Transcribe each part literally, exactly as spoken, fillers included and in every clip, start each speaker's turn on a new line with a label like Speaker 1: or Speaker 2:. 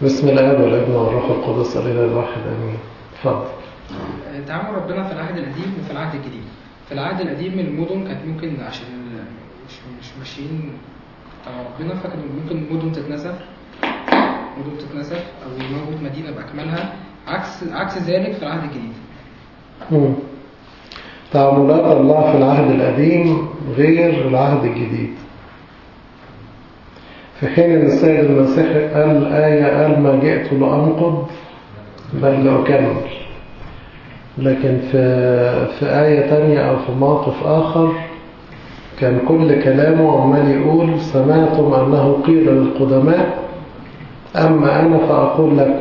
Speaker 1: بسم الآب والابن والروح القدس الإله الواحد آمين. اتفضل.
Speaker 2: تعامل ربنا في العهد القديم وفي العهد الجديد. في العهد القديم المدن كانت ممكن عشان مش مش ماشيين بتاع ربنا، فكان ممكن مدن تتنسف مدن تتنسف او موجود مدينه باكملها، عكس عكس ذلك في العهد الجديد.
Speaker 1: مم. تعاملات الله في العهد القديم غير العهد الجديد. في حين ان السيد المسيح قال آية قال ما جئت لأنقض بل لأكمل، لكن في في آية تانية أو في موقف آخر كان كل كلامه عمال يقول سمعتم أنه قيل للقدماء أما أنا فأقول لكم.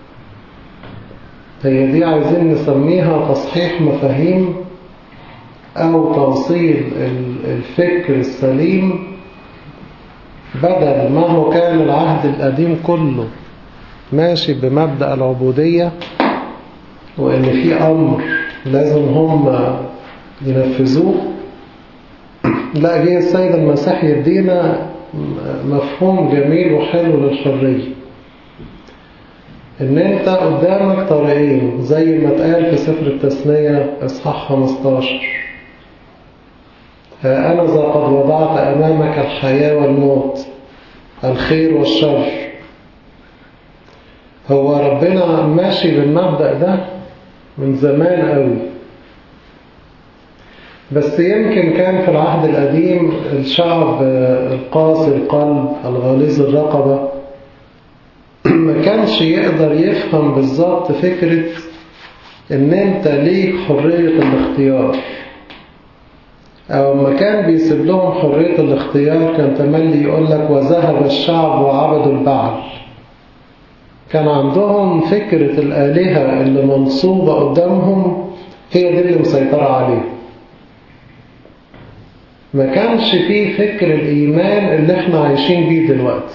Speaker 1: هي دي عايزين نسميها تصحيح مفاهيم أو توصيل الفكر السليم، بدل ما هو كان العهد القديم كله ماشي بمبدأ العبودية وإن في أمر لازم هم ينفذوه. لا، جه السيد المسيح يدينا مفهوم جميل وحلو للحرية، إن أنت قدامك طريقين زي ما اتقال في سفر التثنية إصحاح خمستاشر: ها أنا ذا قد وضعت أمامك الحياة والموت الخير والشر. هو ربنا ماشي بالمبدأ ده من زمان قوي، بس يمكن كان في العهد القديم الشعب القاسي القلب الغليظ الرقبة ما كانش يقدر يفهم بالظبط فكرة ان انت ليك حرية الاختيار، او ما كان بيسيب لهم حرية الاختيار كان تملي يقول لك وذهب الشعب وعبدوا البعل. كان عندهم فكرة الآلهة اللي منصوبة قدامهم هي دي اللي مسيطرة عليه. ما كانش فيه فكر الإيمان اللي احنا عايشين بيه دلوقتي.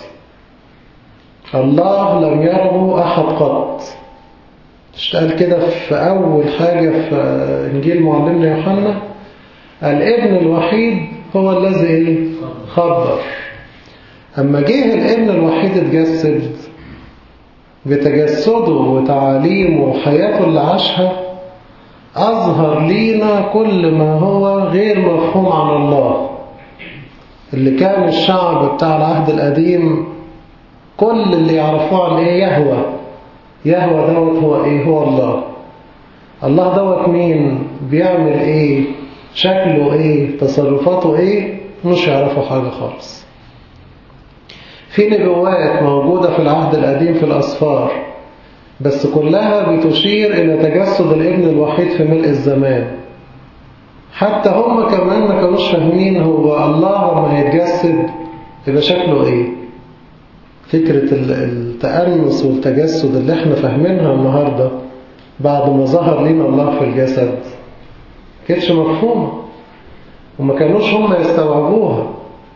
Speaker 1: الله لم يره أحد قط. اشتقال كده في أول حاجة في إنجيل معلمنا يوحنا: الابن الوحيد هو الذي خبر. أما جه الابن الوحيد اتجسد بتجسده وتعاليمه وحياته اللي عاشها، أظهر لينا كل ما هو غير مفهوم عن الله. اللي كان الشعب بتاع العهد القديم كل اللي يعرفوه عن ايه؟ يهوى. يهوى دوت هو ايه؟ هو الله. الله دوت مين؟ بيعمل ايه؟ شكله ايه؟ تصرفاته ايه؟ مش يعرفوا حاجة خالص. في نبوات موجودة في العهد القديم في الأسفار، بس كلها بتشير إلى تجسد الابن الوحيد في ملء الزمان. حتى هم كمان ما كانوش فاهمين هو الله لما هيتجسد يبقى شكله ايه. فكرة التأنس والتجسد اللي احنا فاهمينها النهاردة بعد ما ظهر لنا الله في الجسد كانتش مفهومة، وما كانوش هم يستوعبوها،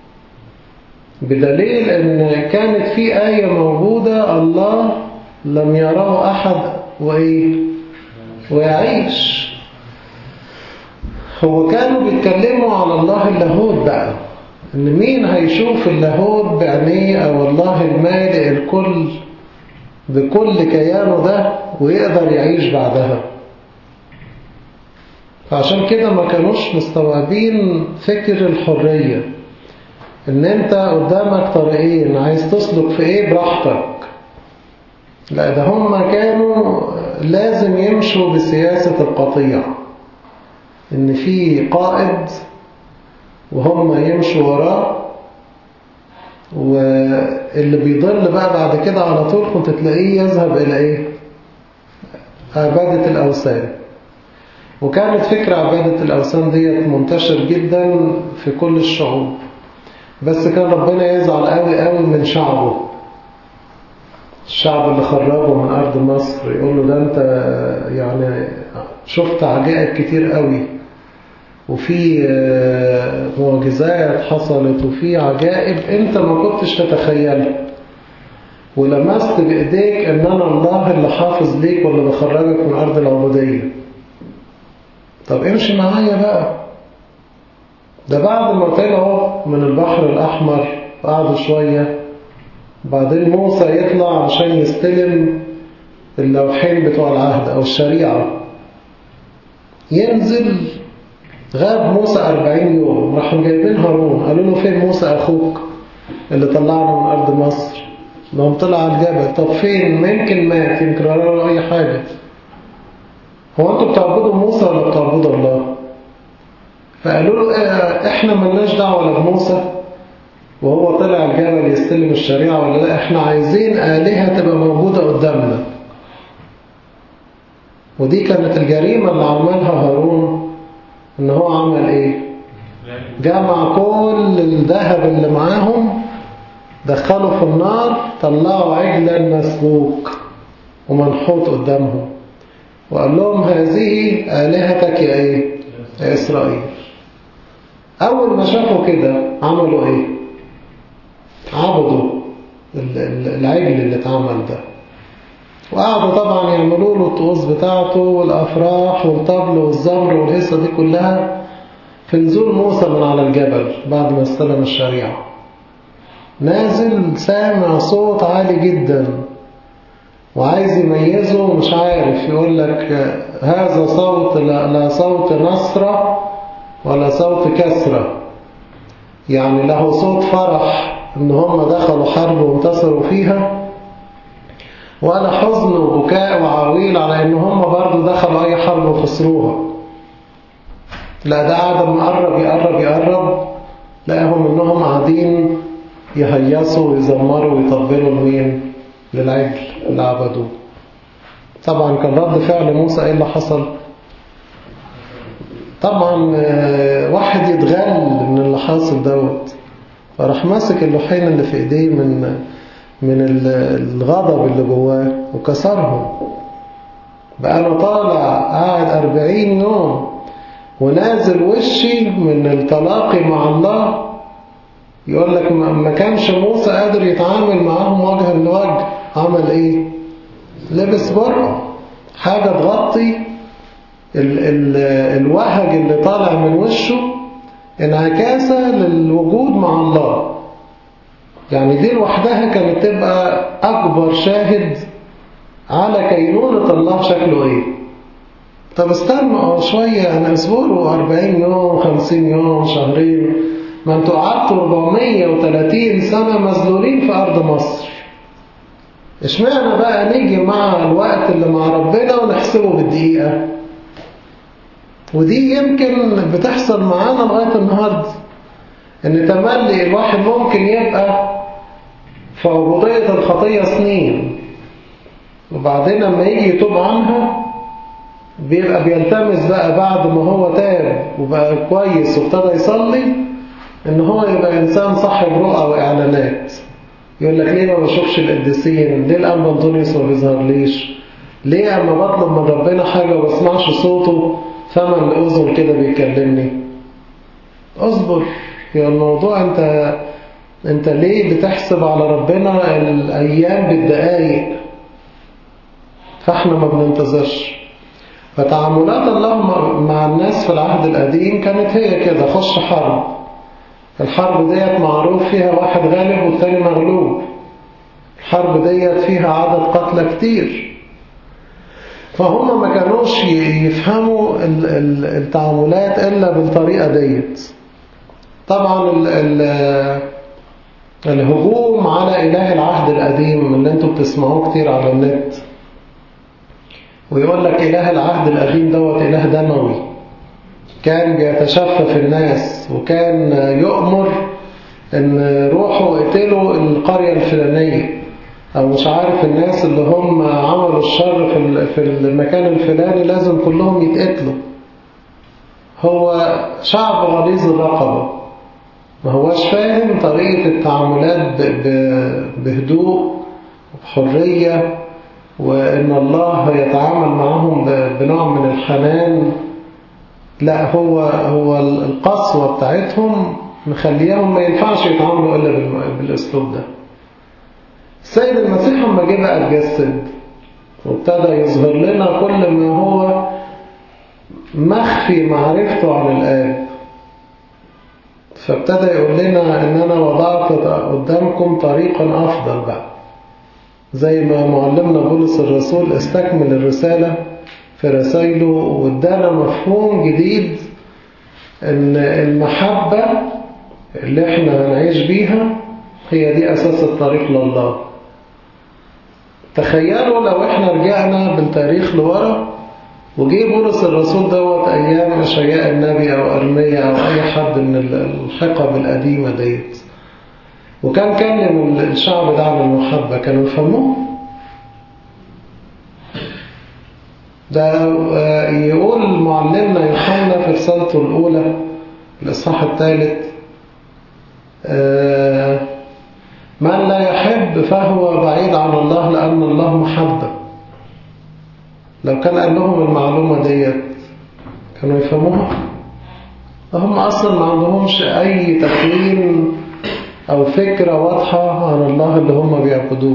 Speaker 1: بدليل ان كانت في آية موجودة الله لم يراه أحد وإيه ويعيش. هو كانوا بيتكلموا على الله اللاهوت بقى، ان مين هيشوف اللاهوت بعينيه او الله المالئ الكل بكل كيانه ده ويقدر يعيش بعدها. فعشان كده ما كانوش مستوعبين فكر الحرية، ان انت قدامك طريقين عايز تسلك في ايه براحتك. لا، ده هم كانوا لازم يمشوا بسياسة القطيع، ان في قائد وهم يمشوا وراه، واللي بيضل بقى بعد كده على طول كنت تلاقيه يذهب إلى إيه؟ عبادة الأوثان. وكانت فكرة عبادة الأوثان دي منتشر جدا في كل الشعوب، بس كان ربنا يزعل قوي قوي من شعبه، الشعب اللي خرجه من أرض مصر، يقول له ده أنت يعني شفت عجائب كتير قوي وفي معجزات حصلت وفي عجائب انت ما كنتش تتخيلها، ولمست بايديك ان انا الله اللي حافظ ليك واللي بخرجك من ارض العبودية. طب امشي معايا بقى. ده بعد ما طلعوا من البحر الاحمر قعدوا شوية بعدين موسى يطلع عشان يستلم اللوحين بتوع العهد أو الشريعة، ينزل. غاب موسى أربعين يوم، راحوا جايبين هارون قالوا له فين موسى أخوك اللي طلعنا من أرض مصر؟ لهم طلع على الجبل. طب فين؟ ما يمكن مات، يمكن قالوا له أي حاجة. هو أنتوا بتعبدوا موسى ولا بتعبدوا الله؟ فقالوا له إيه، إحنا ملناش دعوة ولا بموسى وهو طلع الجبل يستلم الشريعة ولا لا، إحنا عايزين آلهة تبقى موجودة قدامنا. ودي كانت الجريمة اللي عملها هارون، إن هو عمل إيه؟ جمع كل الذهب اللي معاهم، دخلوا في النار، طلعوا عجلا مسلوك ومنحوت قدامهم، وقال لهم هذه آلهتك يا إيه؟ يا إسرائيل. أول ما شافوا كده عملوا إيه؟ عبدوا العجل اللي اتعمل ده، وقعدوا طبعا يعملوا له الطقوس بتاعته والأفراح والطبل والزمر والهيصة دي كلها في نزول موسى من على الجبل بعد ما استلم الشريعة. نازل سامع صوت عالي جدا وعايز يميزه ومش عارف، يقول لك هذا صوت لا صوت نصرة ولا صوت كسرة، يعني له صوت فرح ان هم دخلوا حرب وانتصروا فيها، ولا حزن وبكاء وعويل على ان هم برضو دخلوا اي حرب وخسروها. لا، ده قاعد مقرب يقرب يقرب لقاهم انهم قاعدين يهيصوا ويزمروا ويطبلوا لمين؟ للعجل اللي عبدوه. طبعا كان رد فعل موسى ايه اللي حصل؟ طبعا واحد يتغل من اللي حاصل دوت، فراح ماسك اللوحين اللي في ايديه من من الغضب اللي جواه وكسرهم. بقى انا طالع قاعد أربعين يوم ونازل وشي من التلاقي مع الله، يقول لك ما كانش موسى قادر يتعامل معاهم وجها لوجه، عمل ايه؟ لبس برقع، حاجة تغطي ال ال الوهج اللي طالع من وشه، انعكاسة للوجود مع الله. يعني دي لوحدها كانت تبقى أكبر شاهد على كينونة الله شكله ايه. طب استنوا شوية، أنا أسبوعه أربعين يوم خمسين يوم شهرين، ما انتوا قعدتوا أربعمية وثلاثين سنة مذلولين في أرض مصر. اشمعنى بقى نيجي مع الوقت اللي مع ربنا ونحسبه بالدقيقة؟ ودي يمكن بتحصل معانا لغاية النهاردة، ان تملي الواحد ممكن يبقى في عبودية الخطية سنين، وبعدين لما يجي يتوب عنها بيبقى بيلتمس بقى بعد ما هو تاب وبقى كويس وابتدى يصلي ان هو يبقى انسان صاحب رؤى واعلانات. يقول لك ليه ما بشوفش القديسين؟ ليه الانبا انطونيوس ما بيظهرليش؟ ليه اما بطلب من ربنا حاجه وما بسمعش صوته فما الاذن كده بيكلمني؟ اصبر يا الموضوع. انت انت ليه بتحسب على ربنا الايام بالدقايق؟ فاحنا ما بننتظرش. فتعاملات الله مع الناس في العهد القديم كانت هي كده، خش حرب، الحرب ديت معروف فيها واحد غالب والتاني مغلوب، الحرب ديت فيها عدد قتلى كتير، فهم ما كانوش يفهموا التعاملات إلا بالطريقة ديت. طبعا ال ال الهجوم على إله العهد القديم اللي انتوا بتسمعوه كتير على النت، ويقول لك إله العهد القديم دوت إله دموي، كان بيتشفى في الناس، وكان يؤمر ان روحوا اقتلوا القرية الفلانية، او مش عارف الناس اللي هم عملوا الشر في المكان الفلاني لازم كلهم يتقتلوا. هو شعب غليظ الرقبة، ما هوش فاهم طريقة التعاملات بهدوء وبحرية، وان الله يتعامل معهم بنوع من الحنان. لا، هو هو القسوة بتاعتهم مخليهم ما ينفعش يتعاملوا إلا بالأسلوب ده. السيد المسيح لما جه بقى اتجسد وابتدى يظهر لنا كل ما هو مخفي معرفته عن الآب، فابتدى يقول لنا ان انا وضعت قدامكم طريقا افضل بقى، زي ما معلمنا بولس الرسول استكمل الرسالة في رسائله وادانا مفهوم جديد ان المحبة اللي احنا هنعيش بيها هي دي اساس الطريق لله. تخيلوا لو احنا رجعنا بالتاريخ لورا وجي بولس الرسول دوت ايام اشعياء النبي او ارميا او اي حد من الحقب القديمة ديت، وكان كلم الشعب ده عن المحبة، كانوا يفهموه؟ ده يقول معلمنا يوحنا في رسالته الأولى الإصحاح الثالث من لا يحب فهو بعيد عن الله لأن الله محبة. لو كان قال لهم المعلومة ديت كانوا يفهموها؟ هم أصلا ما عندهمش أي تكوين أو فكرة واضحة عن الله اللي هم بيعبدوه.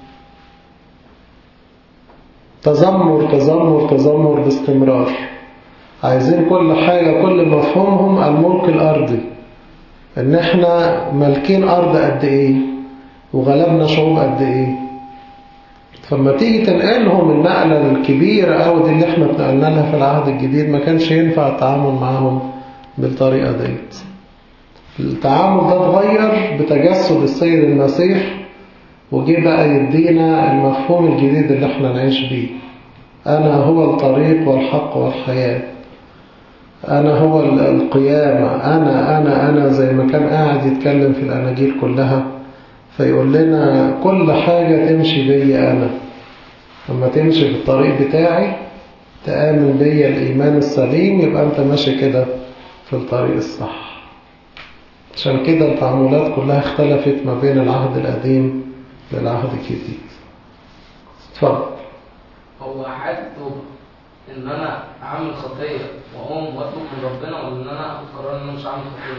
Speaker 1: تذمر تذمر تذمر باستمرار، عايزين كل حاجة، كل مفهومهم الملك الأرضي، إن إحنا مالكين أرض قد إيه وغلبنا شعوب قد إيه. فما تيجي تنقلهم النقلة الكبيرة أو دي اللي إحنا اتنقلنا لها في العهد الجديد، ما كانش ينفع التعامل معهم بالطريقة ديت. التعامل ده اتغير بتجسد السيد المسيح، وجي بقى يدينا المفهوم الجديد اللي احنا نعيش بيه. أنا هو الطريق والحق والحياة، أنا هو القيامة، أنا أنا أنا زي ما كان قاعد يتكلم في الأناجيل كلها، فيقول لنا كل حاجة تمشي بي أنا. لما تمشي في الطريق بتاعي تآمن بي الإيمان السليم، يبقى أنت ماشي كده في الطريق الصح. عشان كده التعاملات كلها اختلفت ما بين العهد القديم للعهد الجديد. اتفضل.
Speaker 3: هو حاجة التوبة إن أنا أعمل خطية وأقوم وأطلب من ربنا، ولا إن أنا أخد قرار إن أنا مش هعمل خطية؟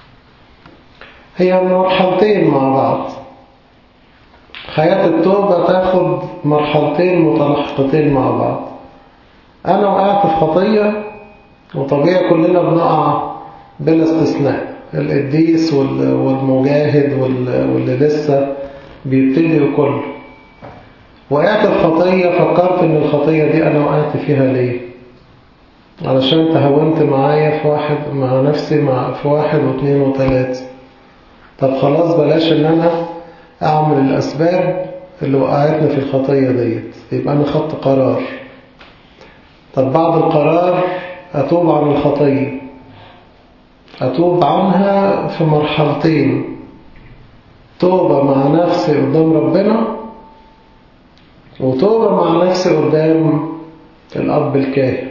Speaker 1: هي مرحلتين مع بعض. حياة التوبة تاخد مرحلتين متلاحقتين مع بعض. أنا وقعت في خطية، وطبيعي كلنا بنقع بلا استثناء، القديس والمجاهد واللي لسه بيبتدي وكله. وقعت في خطية، فكرت إن الخطية دي أنا وقعت فيها ليه؟ علشان تهونت معايا في واحد مع نفسي مع في واحد واثنين وثلاثة. طب خلاص بلاش إن أنا أعمل الأسباب اللي وقعتني في الخطية ديت، يبقى أنا خدت قرار. طب بعد القرار أتوب عن الخطية، أتوب عنها في مرحلتين: توبة مع نفسي قدام ربنا، وتوبة مع نفسي قدام الأب الكاهن.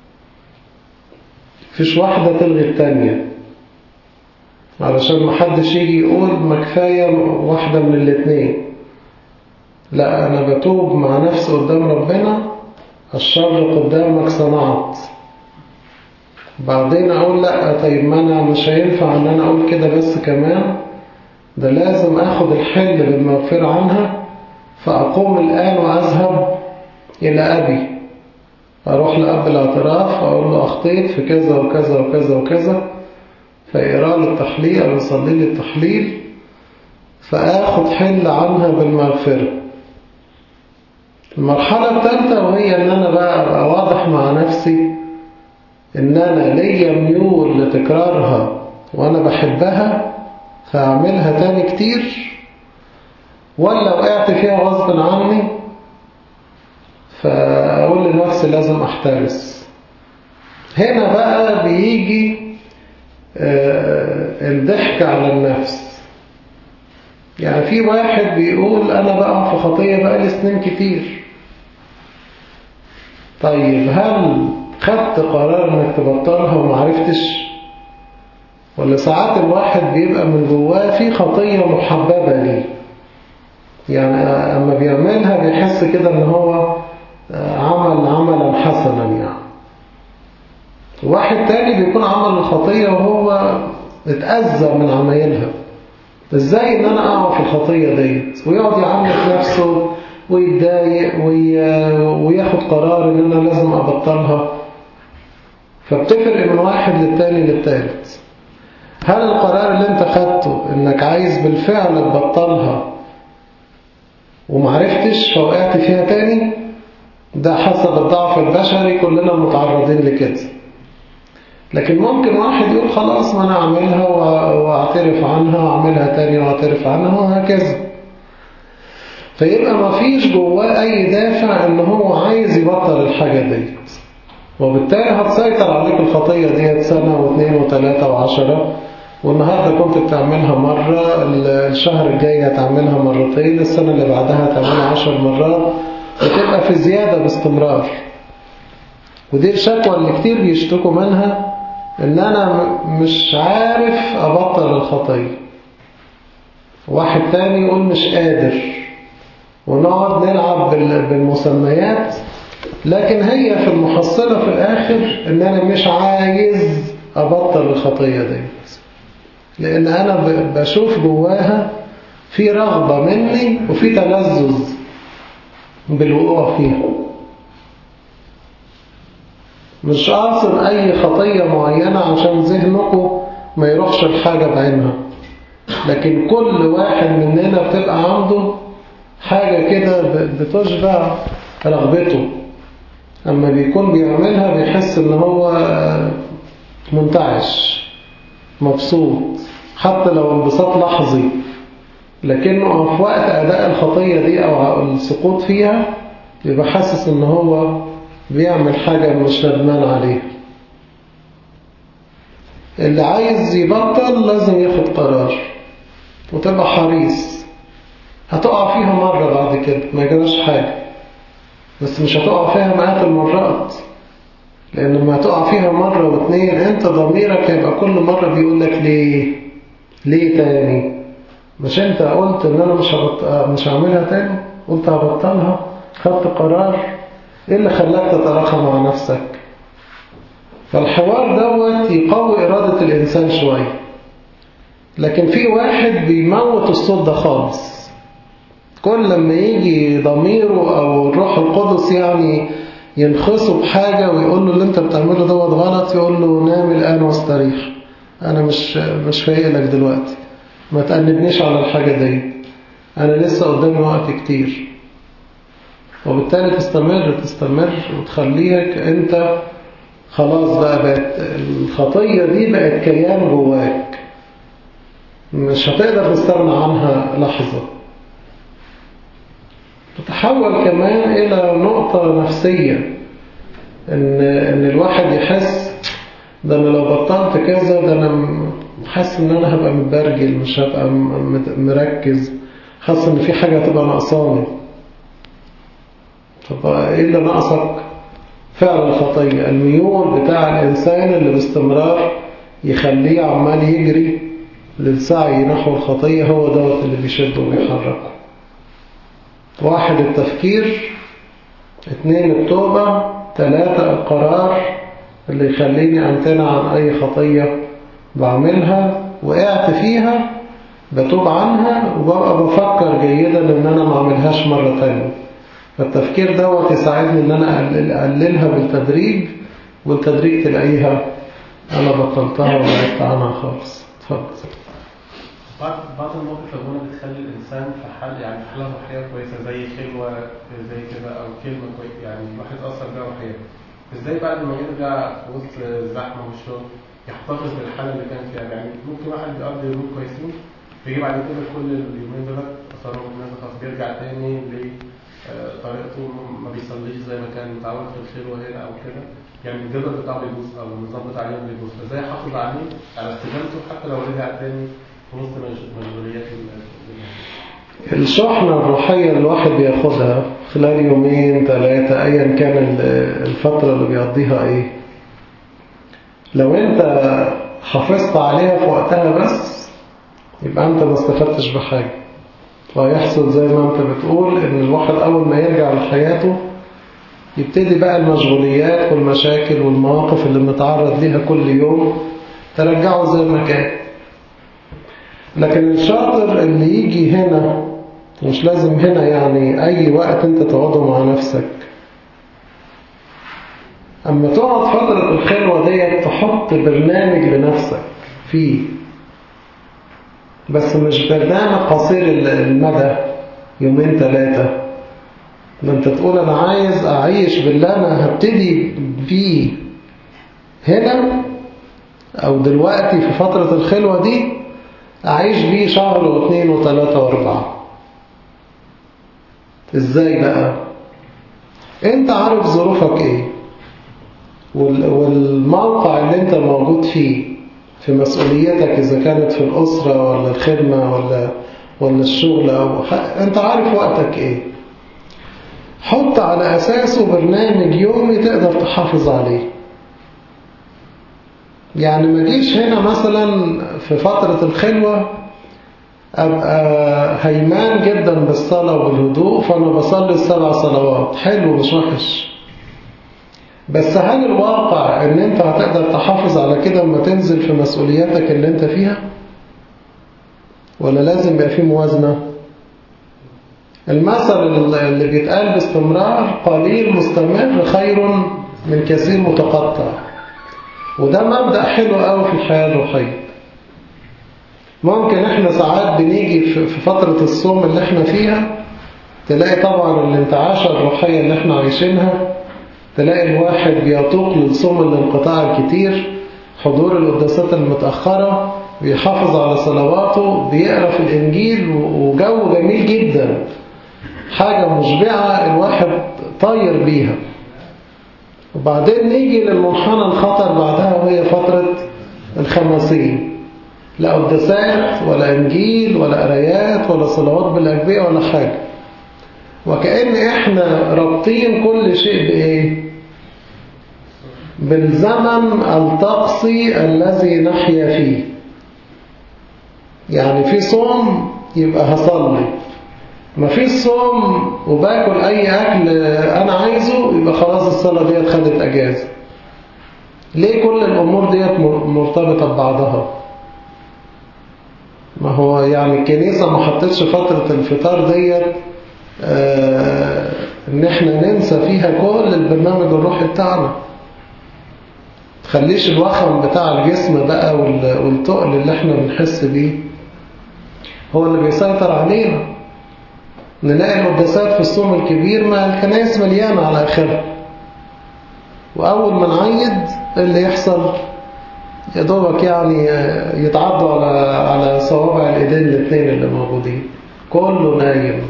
Speaker 1: مفيش واحدة تلغي التانية، علشان محدش يجي يقول ما كفاية واحدة من الاتنين. لا، أنا بتوب مع نفسي قدام ربنا، الشر قدامك صنعت. بعدين أقول لا، طيب ما أنا مش هينفع أن أنا أقول كده بس، كمان ده لازم أخد الحل بالمغفرة عنها. فأقوم الآن وأذهب إلى أبي، أروح لأب الاعتراف وأقول له أخطيت في كذا وكذا وكذا وكذا، فيقرأ لي التحليل أو يصلي لي التحليل، فآخد حل عنها بالمغفرة. المرحلة الثالثة وهي أن أنا بقى أبقى واضح مع نفسي إن أنا ليا ميول لتكرارها وأنا بحبها، فأعملها تاني كتير، ولا وقعت فيها غصب عني، فأقول لنفسي لازم أحترس. هنا بقى بيجي الضحك على النفس. يعني في واحد بيقول أنا بقى في خطية بقى لي سنين كتير. طيب هل خدت قرار انك تبطلها ومعرفتش؟ ولا ساعات الواحد بيبقى من جواه في خطية محببة ليه، يعني اما بيعملها بيحس كده ان هو عمل عملا حسنا. يعني واحد تاني بيكون عمل الخطية وهو اتأذى من عمايلها. ازاي ان انا اقع في الخطية ديت، ويقعد يعنف نفسه ويتضايق وياخد قرار ان انا لازم ابطلها. فبتفرق من واحد للتاني للتالت. هل القرار اللي انت خدته انك عايز بالفعل تبطلها ومعرفتش فوقعت فيها تاني؟ ده حسب الضعف البشري، كلنا متعرضين لكده. لكن ممكن واحد يقول خلاص ما انا اعملها واعترف عنها واعملها تاني واعترف عنها وهكذا. فيبقى ما فيش جواه اي دافع ان هو عايز يبطل الحاجة ديت، وبالتالي هتسيطر عليك الخطية ديت سنة واثنين وثلاثة وعشرة، والنهاردة كنت بتعملها مرة، الشهر الجاي هتعملها مرتين، السنة اللي بعدها هتعملها عشر مرات، وتبقى في زيادة باستمرار. ودي الشكوى اللي كتير بيشتكوا منها، ان انا مش عارف ابطل الخطية. واحد تاني يقول مش قادر، ونقعد نلعب بالمسميات، لكن هي في المحصلة في الاخر ان انا مش عايز ابطل الخطية دي، لان انا بشوف جواها في رغبة مني وفي تلذذ بالوقوع فيها. مش قاصد اي خطية معينة عشان ذهنكم ما يروحش الحاجة بعينها، لكن كل واحد مننا بتبقى عنده حاجة كده بتشبع رغبته، اما بيكون بيعملها بيحس ان هو منتعش مبسوط، حتى لو انبساط لحظي، لكنه في وقت أداء الخطية دي أو السقوط فيها يبقى حاسس إن هو بيعمل حاجة مش ندمان عليها. اللي عايز يبطل لازم ياخد قرار وتبقى حريص. هتقع فيها مرة بعد كده ما يجراش حاجة، بس مش هتقع فيها مئات المرات، لأن لما هتقع فيها مرة واثنين أنت ضميرك هيبقى كل مرة بيقولك ليه ليه تاني؟ مش انت قلت ان انا مش هبط... مش هعملها تاني، قلت هبطلها، خدت قرار، ايه اللي خلاك تتراخى مع نفسك؟ فالحوار دوت يقوي إرادة الإنسان شوية. لكن في واحد بيموت الصوت ده خالص، كل لما يجي ضميره أو الروح القدس يعني ينخصه بحاجة ويقول له اللي انت بتعمله دوت غلط، يقول له نام الآن واستريح، أنا مش مش فايق لك دلوقتي، ما تأنبنيش على الحاجة دي، أنا لسه قدامي وقت كتير. وبالتالي تستمر تستمر وتخليك أنت خلاص بقى بقت الخطية دي بقت كيان جواك، مش هتقدر تستغنى عنها لحظة. تتحول كمان إلى نقطة نفسية، إن, إن الواحد يحس ده أنا لو بطلت كذا ده أنا حاسس إن أنا هبقى متبرجل، مش هبقى مركز، حاسس إن في حاجة هتبقى ناقصاني. طب إيه اللي ناقصك؟ فعل الخطية، الميول بتاع الإنسان اللي باستمرار يخليه عمال يجري للسعي نحو الخطية، هو دوت اللي بيشده وبيحركه. واحد التفكير، اثنين التوبة، ثلاثة القرار اللي يخليني أمتنع عن أي خطية بعملها، وقعت فيها بتوب عنها وببقى بفكر جيدا إن أنا ما أعملهاش مرة تانية. فالتفكير دوت يساعدني إن أنا أقللها بالتدريج، والتدريج تلاقيها أنا بطلتها وبعدت عنها خالص. اتفضل.
Speaker 4: بعض بعض المواقف لما بتخلي الإنسان في حال يعني في حالة روحية كويسة زي خلوة زي كده أو كلمة كويسة يعني الواحد أثر بيها روحيا، إزاي بعد ما يرجع في وسط الزحمة والشغل يحتفظ بالحالة اللي كان فيها؟ يعني ممكن واحد بيقضي يومين كويسين بيجي بعد كده كل اليومين دول أثرهم الناس خلاص بيرجع تاني لطريقته، ما بيصليش زي ما كان متعود في الخلوة هنا أو كده، يعني الجدول بتاعه بيبوظ أو النظام بتاع اليوم بيبوظ، فإزاي أحافظ عليه على استجابته حتى لو رجع تاني وسط مشغوليات الدنيا؟
Speaker 1: الشحنة الروحية اللي الواحد بياخدها خلال يومين ثلاثة أيا كان الفترة اللي بيقضيها إيه، لو أنت حافظت عليها في وقتها بس يبقى أنت ما استفدتش بحاجة، ويحصل زي ما أنت بتقول إن الواحد أول ما يرجع لحياته يبتدي بقى المشغوليات والمشاكل والمواقف اللي متعرض ليها كل يوم ترجعه زي ما كان. لكن الشاطر اللي يجي هنا، مش لازم هنا يعني أي وقت أنت تقعده مع نفسك، أما تقعد فترة الخلوة دي تحط برنامج لنفسك فيه بس مش برنامج قصير المدى يومين ثلاثة. ما انت تقول انا عايز اعيش بالله انا هبتدي فيه هنا او دلوقتي في فترة الخلوة دي، اعيش بيه شهر واثنين وثلاثة واربعة. ازاي بقى؟ انت عارف ظروفك ايه، والموقع اللي انت موجود فيه في مسؤوليتك، اذا كانت في الاسرة ولا الخدمة ولا ولا الشغل، او انت عارف وقتك ايه. حط على اساسه برنامج يومي تقدر تحافظ عليه. يعني ما جيش هنا مثلا في فترة الخلوة أبقى هيمان جدا بالصلاة وبالهدوء، فأنا بصلي السبع صلوات، حلو مش وحش. بس هل الواقع ان انت هتقدر تحافظ على كده لما تنزل في مسؤولياتك اللي انت فيها؟ ولا لازم يبقى فيه موازنة؟ المثل اللي بيتقال باستمرار قليل مستمر خير من كثير متقطع، وده مبدأ حلو قوي في الحياة الروحية. ممكن احنا ساعات بنيجي في فترة الصوم اللي احنا فيها، تلاقي طبعا الانتعاشة الروحية اللي احنا عايشينها، تلاقي الواحد بيطوق للصوم الانقطاع الكتير، حضور القداسات المتأخرة، بيحافظ على صلواته، بيقرأ في الإنجيل، وجو جميل جدا، حاجة مشبعة الواحد طاير بيها. وبعدين نيجي للمنحنى الخطر بعدها، وهي فترة الخمسين. لا قداسات ولا إنجيل ولا قرايات ولا صلوات بالأجبية ولا حاجة. وكأن إحنا رابطين كل شيء بإيه؟ بالزمن الطقسي الذي نحيا فيه. يعني في صوم يبقى هصلي، ما في صوم وباكل أي أكل أنا عايزه يبقى خلاص الصلاة ديت خدت أجازة. ليه كل الأمور ديت مرتبطة ببعضها؟ ما هو يعني الكنيسة ما حطتش فترة الفطار ديت آه ان احنا ننسى فيها كل البرنامج الروحي بتاعنا. تخليش الوخم بتاع الجسم بقى والتقل اللي احنا بنحس بيه هو اللي بيسيطر علينا. نلاقي القداسات في الصوم الكبير ما الكنائس مليانة على آخرها، وأول ما نعيد اللي يحصل يا دوبك يعني يتعدوا على على صوابع الإيدين الاثنين اللي موجودين، كله نايم.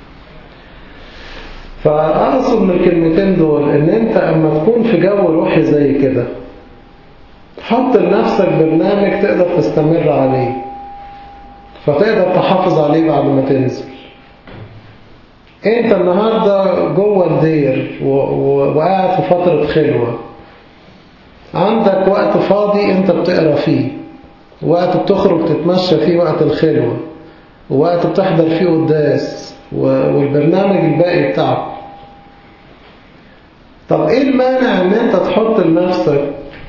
Speaker 1: فأقصد من الكلمتين دول إن أنت أما تكون في جو روحي زي كده، حط لنفسك برنامج تقدر تستمر عليه، فتقدر تحافظ عليه بعد ما تنزل. أنت النهاردة جوه الدير وقاعد في فترة خلوة، عندك وقت فاضي أنت بتقرأ فيه، وقت بتخرج تتمشى فيه وقت الخلوة، ووقت بتحضر فيه قداس، والبرنامج الباقي بتاعك. طب ايه المانع ان انت تحط لنفسك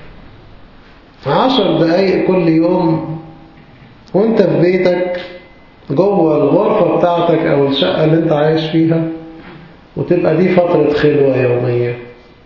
Speaker 1: عشر دقايق كل يوم وانت في بيتك جوه الغرفة بتاعتك او الشقة اللي انت عايش فيها، وتبقى دي فترة خلوة يومية؟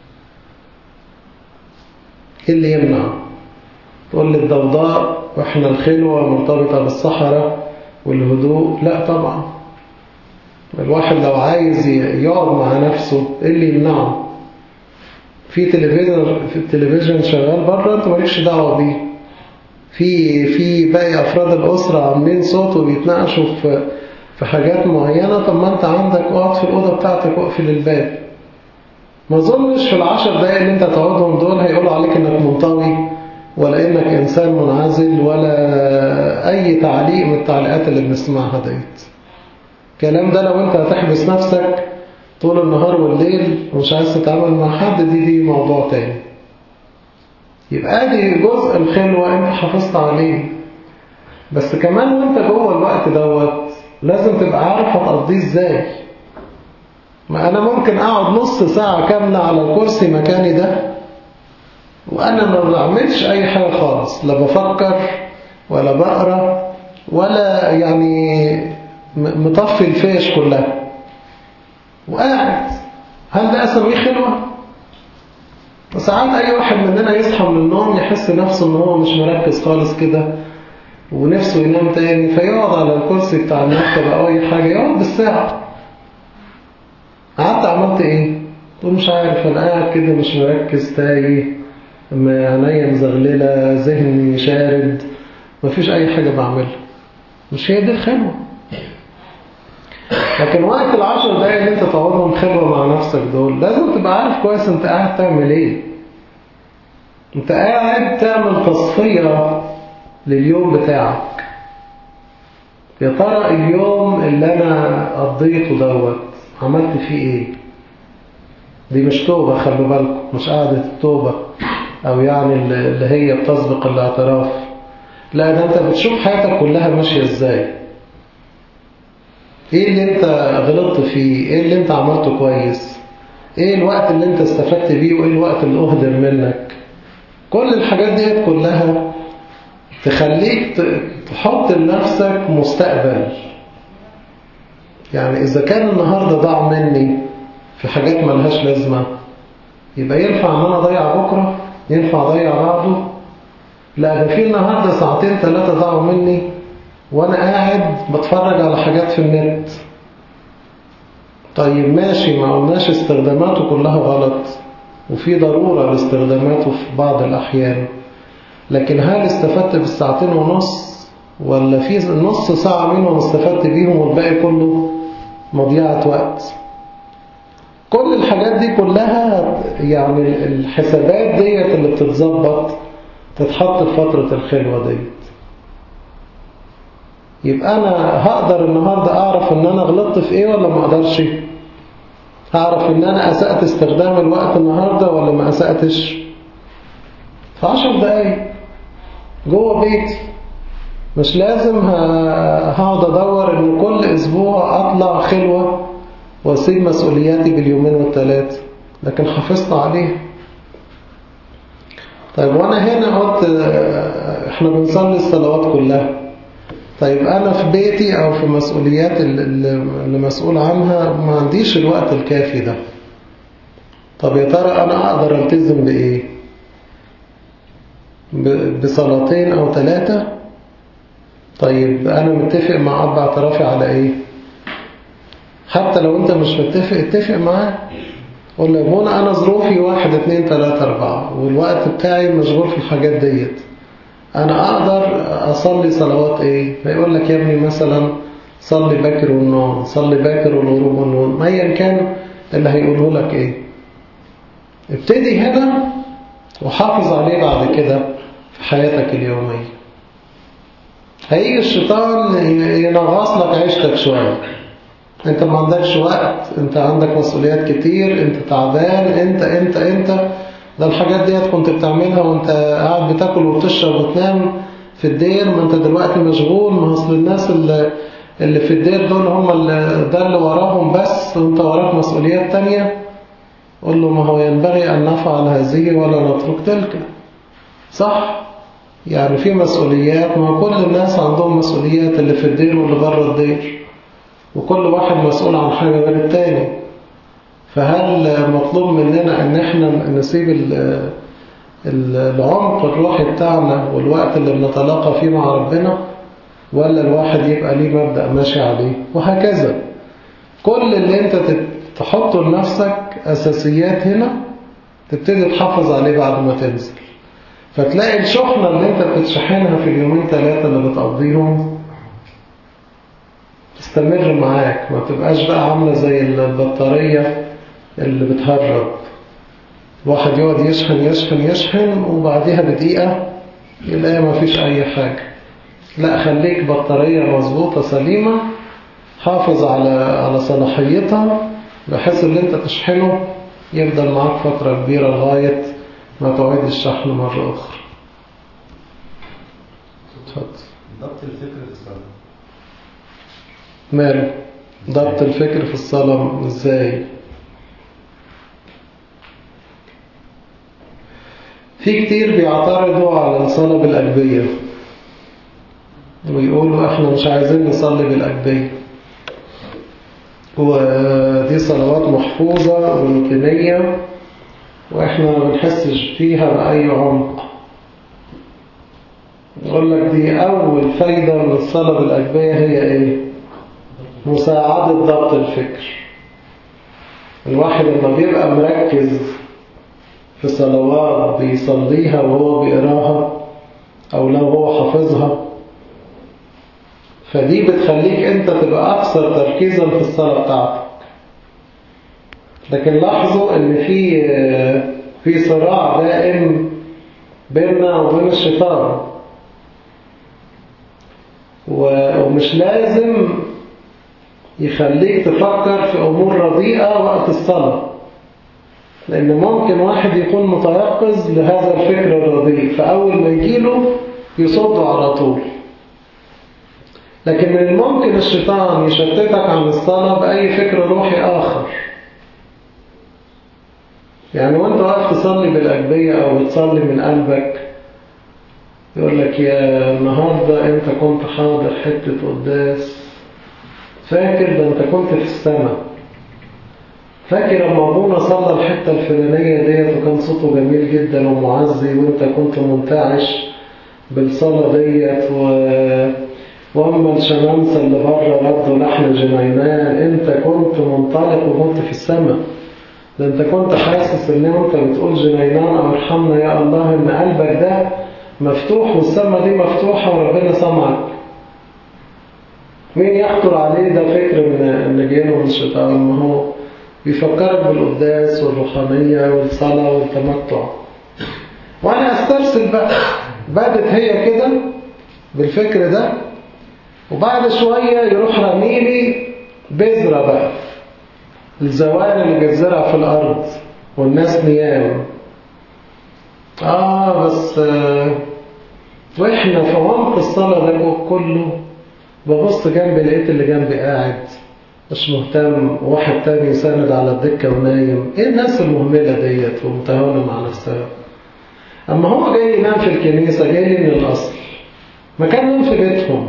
Speaker 1: ايه اللي يمنع؟ تقول لي الضوضاء واحنا الخلوة مرتبطة بالصحراء والهدوء. لا طبعا، الواحد لو عايز يقعد مع نفسه ايه اللي يمنعه؟ في تلفزيون في التلفزيون شغال بره، انت مالكش دعوه بيه. في في باقي افراد الاسره عاملين صوت وبيتناقشوا في في حاجات معينه، طب ما انت عندك اقعد في الاوضه بتاعتك واقفل الباب. ما اظنش في العشر دقايق اللي انت تقعدهم دول هيقولوا عليك انك منطوي، ولا انك انسان منعزل، ولا اي تعليق من التعليقات اللي بنسمعها ديت. الكلام ده لو انت هتحبس نفسك طول النهار والليل ومش عايز تتعامل مع حد، دي دي موضوع تاني. يبقى دي جزء الخلوة انت حافظت عليه. بس كمان وانت جوه الوقت دوت لازم تبقى عارف هتقضيه ازاي. ما انا ممكن اقعد نص ساعة كاملة على الكرسي مكاني ده وانا ما بعملش اي حاجة خالص، لا بفكر ولا بقرأ ولا يعني مطفي الفيش كلها وقاعد. هل ده اسميه خلوة؟ وساعات اي واحد مننا يصحى من النوم يحس نفسه ان هو مش مركز خالص كده، ونفسه ينام تاني، فيقعد على الكرسي بتاع المكتب أو أي حاجة يقعد بالساعة. قعدت عملت إيه؟ تقول مش عارف، أنا قاعد كده مش مركز، تايه، عينيا مزغللة، ذهني شارد، مفيش أي حاجة بعملها. مش هي دي الخلوة. لكن وقت العشر دقايق اللي انت تقعدهم خلوة مع نفسك دول لازم تبقى عارف كويس انت قاعد تعمل ايه. انت قاعد تعمل تصفية لليوم بتاعك. يا ترى اليوم اللي انا قضيته دوت عملت فيه ايه؟ دي مش توبة، خلوا بالكم، مش قاعدة التوبة او يعني اللي هي بتسبق الاعتراف. لا، ده انت بتشوف حياتك كلها ماشية ازاي. ايه اللي انت غلطت فيه؟ ايه اللي انت عملته كويس؟ ايه الوقت اللي انت استفدت بيه وايه الوقت اللي اهدر منك؟ كل الحاجات دي كلها تخليك تحط لنفسك مستقبل. يعني اذا كان النهاردة ضاع مني في حاجات ملهاش لازمة، يبقى ينفع ان انا اضيع بكرة؟ ينفع اضيع بعده؟ لا، ده في النهاردة ساعتين ثلاثة ضاعوا مني وانا قاعد بتفرج على حاجات في النت. طيب ماشي، ما قلناش استخداماته كلها غلط، وفي ضرورة لاستخداماته في بعض الأحيان، لكن هل استفدت بالساعتين ونص، ولا في نص ساعة منهم استفدت بيهم والباقي كله مضيعة وقت؟ كل الحاجات دي كلها يعني الحسابات ديت اللي بتتظبط تتحط في فترة الخلوة ديت. يبقى أنا هقدر النهاردة أعرف إن أنا غلطت في إيه ولا ما أقدرش؟ هعرف إن أنا أسأت استخدام الوقت النهاردة ولا ما أسأتش؟ في عشر دقايق جوه بيتي. مش لازم هقعد أدور إن كل أسبوع أطلع خلوة وأسيب مسؤولياتي باليومين والثلاثة، لكن حافظت عليه. طيب وأنا هنا قلت إحنا بنصلي الصلوات كلها. طيب أنا في بيتي أو في مسؤوليات اللي مسؤول عنها ما عنديش الوقت الكافي ده. طب يا ترى أنا أقدر ألتزم بإيه؟ بصلاتين أو ثلاثة؟ طيب أنا متفق مع أب اعترافي على إيه؟ حتى لو أنت مش متفق اتفق معاه. قول له يا ابونا أنا ظروفي واحد اتنين تلاتة أربعة والوقت بتاعي مشغول في الحاجات ديت، أنا أقدر أصلي صلوات إيه؟ فيقول لك يا ابني مثلا صلي باكر والنوم، صلي باكر والغروب والنوم، أيا كان اللي هيقوله لك إيه. ابتدي هنا وحافظ عليه بعد كده في حياتك اليومية. هيجي الشيطان ينغص لك عيشتك شوية، انت ما عندكش وقت، انت عندك مسؤوليات كتير، انت تعبان، انت انت انت ده الحاجات ديت كنت بتعملها وانت قاعد بتاكل وتشرب وتنام في الدير، ما انت دلوقتي مشغول، ما اصل الناس اللي, اللي في الدير دول هم اللي ده اللي وراهم بس، وانت وراك مسؤوليات تانية. قول له ما هو ينبغي أن نفعل هذه ولا نترك تلك. صح؟ يعني في مسؤوليات، ما كل الناس عندهم مسؤوليات، اللي في الدير واللي بره الدير، وكل واحد مسؤول عن حاجة غير التاني. فهل مطلوب مننا أن احنا نسيب العمق الروحي بتاعنا والوقت اللي بنتلاقى فيه مع ربنا، ولا الواحد يبقى ليه مبدأ ماشي عليه؟ وهكذا كل اللي انت تحطه لنفسك أساسيات هنا تبتدي تحافظ عليه بعد ما تنزل، فتلاقي الشحنة اللي انت بتشحنها في اليومين ثلاثة اللي بتقضيهم تستمر معاك، ما تبقاش بقى عاملة زي البطارية اللي بتهرب. واحد يقعد يشحن يشحن يشحن وبعديها بدقيقة يلاقي ما فيش أي حاجة. لا، خليك بطارية مظبوطة سليمة، حافظ على على صلاحيتها بحيث اللي انت تشحنه يفضل معاك فترة كبيرة لغاية ما تعيد الشحن مرة أخرى. اتفضل.
Speaker 5: ضبط الفكر في الصلاة.
Speaker 1: ماله؟ ضبط الفكر في الصلاة ازاي؟ في كتير بيعترضوا على الصلاة بالأجبية ويقولوا احنا مش عايزين نصلي بالأجبية، ودي صلوات محفوظة وروتينية واحنا ما بنحسش فيها بأي عمق. يقول لك دي أول فايدة من الصلاة بالأجبية هي إيه؟ مساعدة ضبط الفكر. الواحد لما بيبقى مركز في صلوات بيصليها وهو بيقراها أو لو هو حافظها، فدي بتخليك أنت تبقى أكثر تركيزا في الصلاة بتاعتك. لكن لاحظوا أن في في صراع دائم بيننا وبين الشيطان، ومش لازم يخليك تفكر في أمور رديئة وقت الصلاة، لأن ممكن واحد يكون متيقظ لهذا الفكر الرديء فأول ما يجيله يصده على طول. لكن من الممكن الشيطان يشتتك عن الصلاة بأي فكر روحي آخر. يعني وانت واقف تصلي بالأجبية أو بتصلي من قلبك يقول لك يا النهاردة انت كنت حاضر حتة قداس، فاكر ده انت كنت في السماء، فاكر لما ابونا صلى الحتة الفلانية ديت وكان صوته جميل جدا ومعزي وانت كنت منتعش بالصلاة ديت و... واما الشمامسة اللي بره ردوا لحن جنينان، انت كنت منطلق وكنت في السماء، ده انت كنت حاسس ان انت بتقول جنينان او ارحمنا يا الله، ان قلبك ده مفتوح والسماء دي مفتوحة وربنا سمعك. مين يخطر عليه ده فكر من ان جايله من الشيطان؟ ما هو بيفكرك بالقداس والروحانية والصلاة والتمتع. وانا استرسل بقى، بدت هي كده بالفكر ده، وبعد شوية يروح رميلي بذرة بقى، الزوال اللي بيتزرع في الأرض والناس نيام. آه بس آه وإحنا في عمق الصلاة ده كله ببص جنبي لقيت اللي جنبي قاعد مش مهتم، وواحد تاني يسند على الدكة ونايم. إيه الناس المهملة ديت ومتهاونة مع نفسها؟ أما هو جاي ينام في الكنيسة، جاي من الأصل ما كان ينام في بيتهم.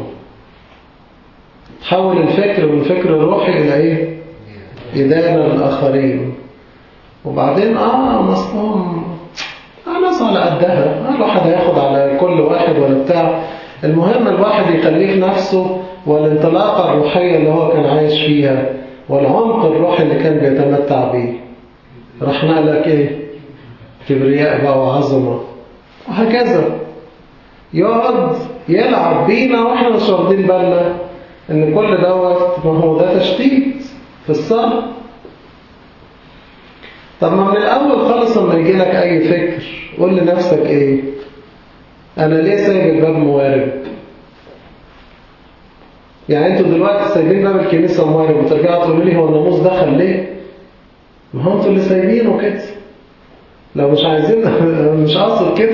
Speaker 1: تحول الفكر من فكر روحي إلى إيه؟ إدانة للآخرين. وبعدين آه مصنوم ناس على قدها، الواحد هياخد على كل واحد ولا بتاع. المهم الواحد يخليه في نفسه والانطلاقة الروحية اللي هو كان عايش فيها والعمق الروحي اللي كان بيتمتع بيه. راح نقلك إيه؟ كبرياء بقى وعظمة وهكذا. يقعد يلعب بينا وإحنا مش واخدين بالنا إن كل دوت ما هو ده تشتيت في الصلاة. طب ما من الأول خالص لما يجي لك أي فكر قول لنفسك إيه؟ أنا ليه سايب الباب موارب؟ يعني أنتوا دلوقتي سايبين باب الكنيسة موارب وترجعوا تقولوا لي هو الناموس دخل ليه؟ ما هو أنتوا اللي سايبينه كده. لو مش عايزين مش قاصد كده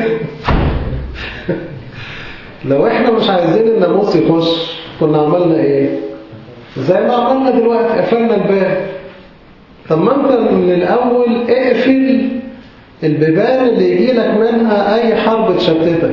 Speaker 1: لو إحنا مش عايزين الناموس يخش كنا عملنا إيه؟ زي ما عملنا دلوقتي، قفلنا الباب. طب ما انت من الاول اقفل البيبان اللي يجي لك منها اي حرب تشتتك.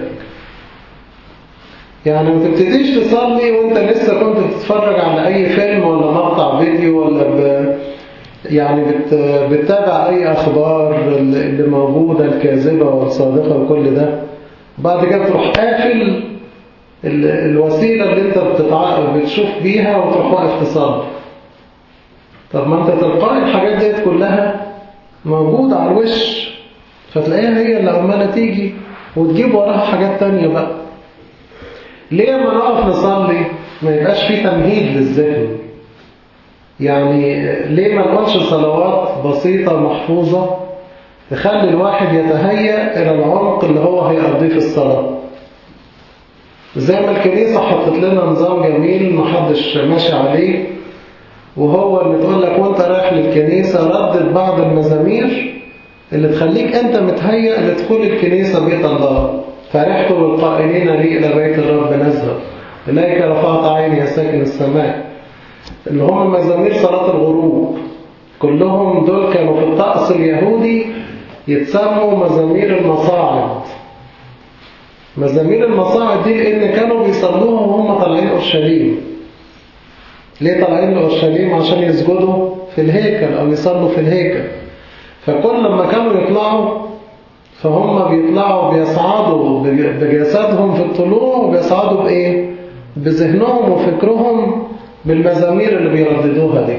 Speaker 1: يعني ما تبتديش تصلي وانت لسه كنت بتتفرج على اي فيلم ولا مقطع فيديو ولا ب... يعني بت... بتتابع اي اخبار اللي موجودة الكاذبة والصادقة وكل ده، بعد كده تروح قافل ال... الوسيلة اللي انت بتتع... بتشوف بيها وتروح واقف تصلي. طب ما انت تلقائي الحاجات ديت كلها موجودة على الوش، فتلاقيها هي اللي عمالة تيجي وتجيب وراها حاجات تانية بقى. ليه ما نقف نصلي ما يبقاش فيه تمهيد للذهن؟ يعني ليه ما نقولش صلوات بسيطة محفوظة تخلي الواحد يتهيأ إلى العمق اللي هو هيقضيه في الصلاة؟ زي ما الكنيسة حطت لنا نظام جميل محدش ماشي عليه، وهو اللي تقول لك وانت رايح للكنيسة ردد بعض المزامير اللي تخليك انت متهيأ لدخول الكنيسة بيت الله. فرحت بالقائلين لي إلى بيت الرب نذهب، إليك رفعت عيني يا ساكن السماء، اللي هم مزامير صلاة الغروب. كلهم دول كانوا في الطقس اليهودي يتسموا مزامير المصاعد. مزامير المصاعد دي لأن كانوا بيصلوها وهم طالعين أورشليم. ليه طالعين لأورشليم؟ عشان يسجدوا في الهيكل أو يصلوا في الهيكل. فكل لما كانوا يطلعوا فهم بيطلعوا بيصعدوا بجسدهم في الطلوع، وبيصعدوا بإيه؟ بذهنهم وفكرهم بالمزامير اللي بيرددوها دي.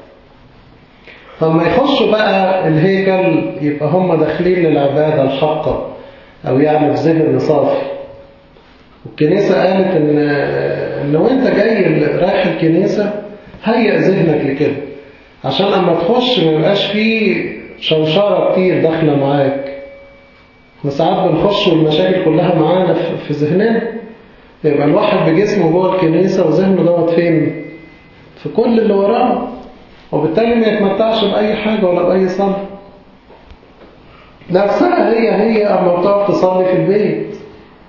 Speaker 1: فلما يخشوا بقى الهيكل يبقى هم داخلين للعبادة الحقة، أو يعني في ذهن صافي. والكنيسة قالت إن, إن وإنت جاي رايح الكنيسة هيئ ذهنك لكده، عشان لما تخش ما يبقاش فيه شوشرة كتير داخلة معاك. وساعات بنخش والمشاكل كلها معانا في ذهننا، يبقى الواحد بجسمه جوه الكنيسة وذهنه دوت فين؟ في كل اللي وراه، وبالتالي ما يتمتعش بأي حاجة ولا بأي صلاة. نفسها هي هي أما بتقف تصلي في البيت.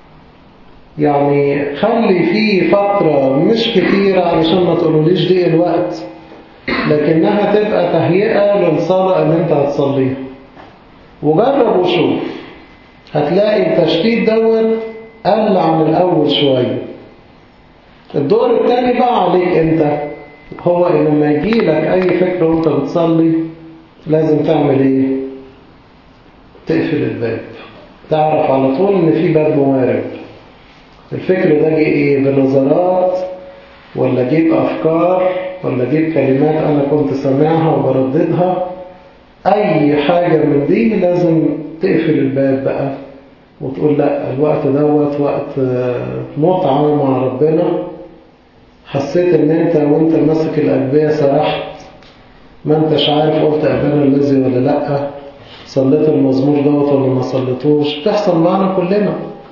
Speaker 1: يعني خلي فيه فترة مش كتيرة علشان ما تقولوليش ضيق الوقت، لكنها تبقى تهيئة للصلاة اللي انت هتصليها. وجرب وشوف، هتلاقي التشتيت دوت قل عن الأول شوية. الدور الثاني بقى عليك انت، هو ان لما يجيلك اي فكرة وانت بتصلي لازم تعمل ايه؟ تقفل الباب. تعرف على طول ان في باب موارب. الفكر ده جه ايه؟ بنظرات، ولا جيب افكار، ولا جيب كلمات انا كنت سامعها وبرددها. اي حاجة من دي لازم تقفل الباب بقى وتقول لا، الوقت دوت وقت متعة مع ربنا. حسيت ان انت وانت ماسك الأجبية سرحت، ما انتش عارف قلت أبانا الذي ولا لا، صليت المزمور دوت ولا ما صليتوش. بتحصل معنا كلنا.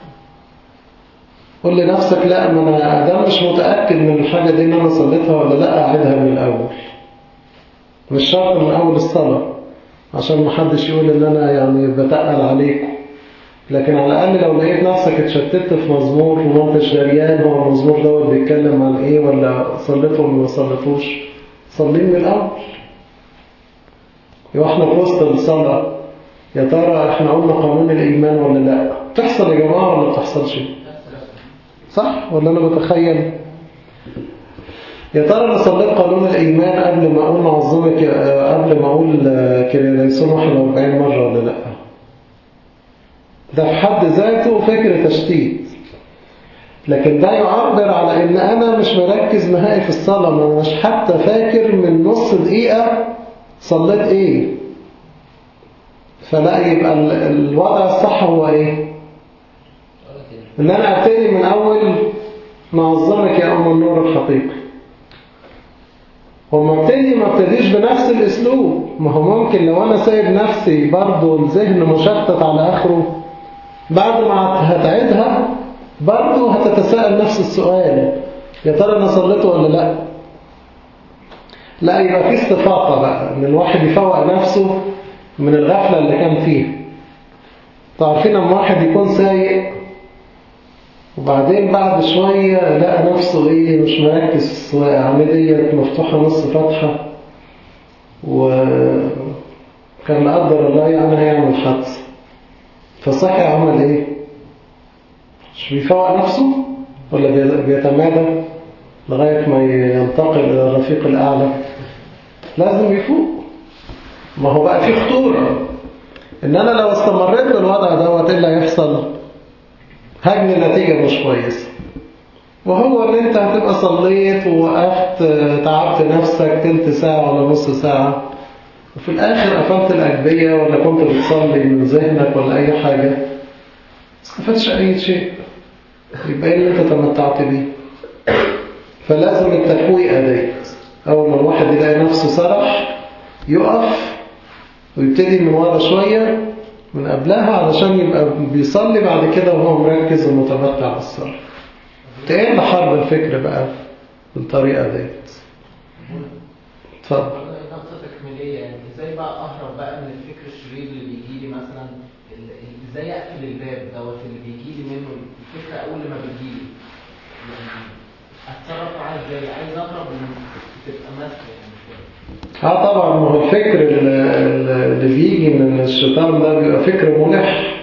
Speaker 1: قول لنفسك لا، ما انا ده مش متأكد من الحاجة دي ان انا صليتها ولا لا، اعيدها من الاول. مش شرط من اول الصلاة عشان ما حدش يقول ان انا يعني بتقل عليكم، لكن على الأقل لو لقيت نفسك اتشتت في مزمور وما انتش دريان هو المزمور دوت بيتكلم عن ايه، ولا صليته ولا ما صليتوش، صليه من الأول. يبقى احنا في وسط الصلاة يا ترى احنا قلنا قانون الإيمان ولا لا؟ بتحصل يا جماعة ولا بتحصلش؟ صح ولا أنا بتخيل؟ يا ترى أنا صليت قانون الإيمان قبل ما أقول نعظمك، قبل ما أقول كريليسون واحد وأربعين مرة ولا لا؟ ده في حد ذاته فكر تشتيت، لكن ده يعبر على ان انا مش مركز نهائي في الصلاة، ما مش حتى فاكر من نص دقيقة صليت ايه. فلا، يبقى الوضع الصح هو ايه؟ ان انا ابتدي من اول نعظمك يا ام النور الحقيقي. وما ابتدي ما ابتديش بنفس الاسلوب، ما هو ممكن لو انا سايب نفسي برضو الذهن مشتت على اخره، بعد ما هتعيدها برضو هتتساءل نفس السؤال، يا ترى انا صليته ولا لا؟ لا، يبقى في استفاقة بقى ان الواحد يفوق نفسه من الغفلة اللي كان فيها. تعرفين لما واحد يكون سايق وبعدين بعد شوية لقى نفسه ايه، مش مركز في السواقة، عملية مفتوحة نص فتحة، وكان لا قدر الله يعني هيعمل حادثة، فصحي عمل ايه؟ مش بيفوق نفسه ولا بيتمادى لغاية ما ينتقل إلى الرفيق الأعلى؟ لازم يفوق. ما هو بقى في خطورة إن أنا لو استمريت بالوضع دوت إيه اللي هيحصل؟ هجني نتيجة مش كويسة، وهو إن أنت هتبقى صليت ووقفت تعبت نفسك تلت ساعة ولا نص ساعة، وفي الآخر قفلت الأجبية ولا كنت بتصلي من ذهنك ولا أي حاجة، ما استفدتش أي شيء. يبقى إيه اللي أنت تمتعت بيه؟ فلازم التفويقة ديت، أول ما الواحد يلاقي نفسه سرح يقف ويبتدي من ورا شوية من قبلها علشان يبقى بيصلي بعد كده وهو مركز ومتمتع بالصلاة. تقل حرب الفكر بقى بالطريقة ديت. اتفضل.
Speaker 6: نقطة تكميلية، يعني ازاي بقى اهرب بقى من الفكر الشرير اللي بيجي لي مثلا، ازاي اقفل الباب دوت اللي بيجي لي منه الفكرة اول ما بيجي لي، يعني اتصرف معاه ازاي؟ عايز اهرب من تبقى ماسكة يعني.
Speaker 1: اه طبعا، ما هو الفكر اللي بيجي من الشيطان ده بيبقى فكر ملح.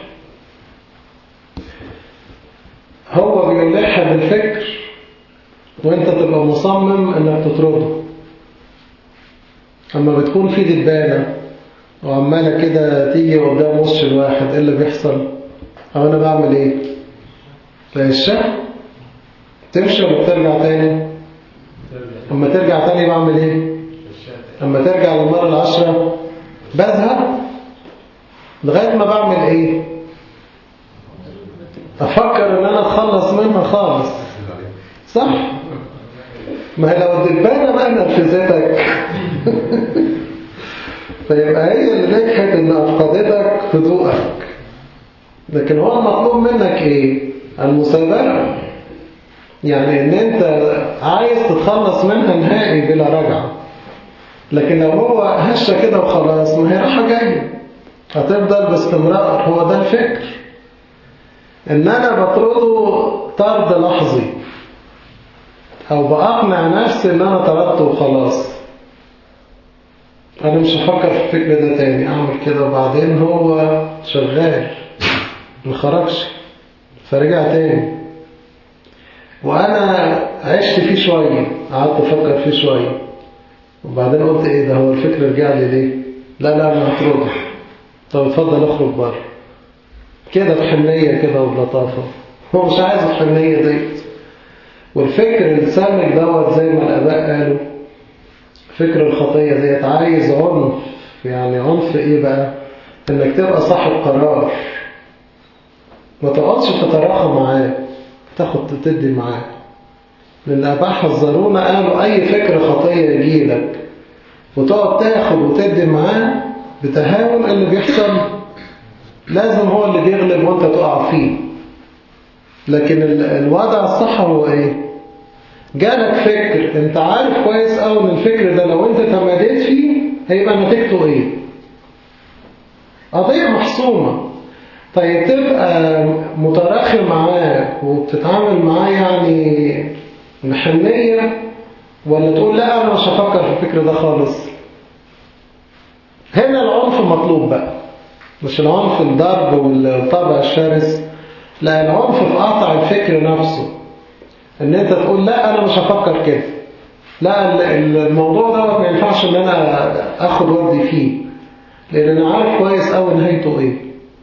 Speaker 1: هو بيلح بالفكر وانت تبقى مصمم انك تطرده. اما بتكون في دبانة وعمالة كده تيجي قدام وش الواحد، ايه اللي بيحصل؟ او انا بعمل ايه؟ لا الشك تمشي ولا بترجع تاني؟ اما ترجع تاني بعمل ايه؟ اما ترجع للمرة العشرة بزهق لغاية ما بعمل ايه؟ افكر ان انا اتخلص منها خالص، صح؟ ما هي لو الدبانة بقى نرفزتك فيبقى هي اللي نجحت ان افقدتك هدوءك. لكن هو المطلوب منك ايه؟ المثابرة، يعني ان انت عايز تتخلص منها نهائي بلا رجعة. لكن لو هو هشة كده وخلاص، ما هي راحة جاية، هتفضل باستمرار. هو ده الفكر، ان انا بطرده طرد لحظي، او بأقنع نفسي ان انا طردته وخلاص، انا مش هفكر في الفكر ده تاني، اعمل كده وبعدين هو شغال مخرجش فرجع تاني. وانا عشت فيه شوية، قعدت افكر فيه شوية وبعدين قلت ايه ده، هو الفكر رجع لي ليه؟ لا لا انا هطرده. طب اتفضل اخرج بره كده بحنية كده وبلطافة. هو مش عايز الحنية ديت. والفكر السامج دوت زي ما الآباء قالوا، فكر الخطية ديت عايز عنف. يعني عنف ايه بقى؟ انك تبقى صاحب قرار، ما تقعدش تتراخى معاه، تاخد تدي معاه. لأن الآباء حذرونا قالوا أي فكر خطية يجيلك وتقعد تاخد وتدي معاه بتهاون، اللي بيحصل لازم هو اللي بيغلب وانت تقع فيه. لكن الوضع الصح هو ايه؟ جالك فكر انت عارف كويس قوي ان الفكر ده لو انت تماديت فيه هيبقى نتيجته ايه؟ قضية محسومة. طيب تبقى متراخي معاه وبتتعامل معاه يعني بحنية، ولا تقول لا انا مش هفكر في الفكر ده خالص؟ هنا العنف مطلوب بقى، مش العنف الضرب والطبع الشرس، لا العنف في قطع الفكر نفسه. ان انت تقول لا انا مش هفكر كده، لا الموضوع ده ما ينفعش ان انا اخد ودي فيه، لان انا عارف كويس قوي نهايته ايه.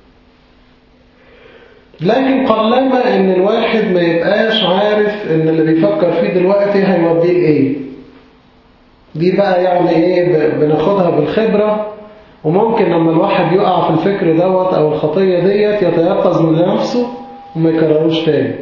Speaker 1: لكن قلما ان الواحد ما يبقاش عارف ان اللي بيفكر فيه دلوقتي هيوديه ايه. دي بقى يعني ايه، بناخدها بالخبرة. وممكن لما الواحد يقع في الفكر دوت او الخطية ديت يتيقظ من نفسه وما يكرروش تاني.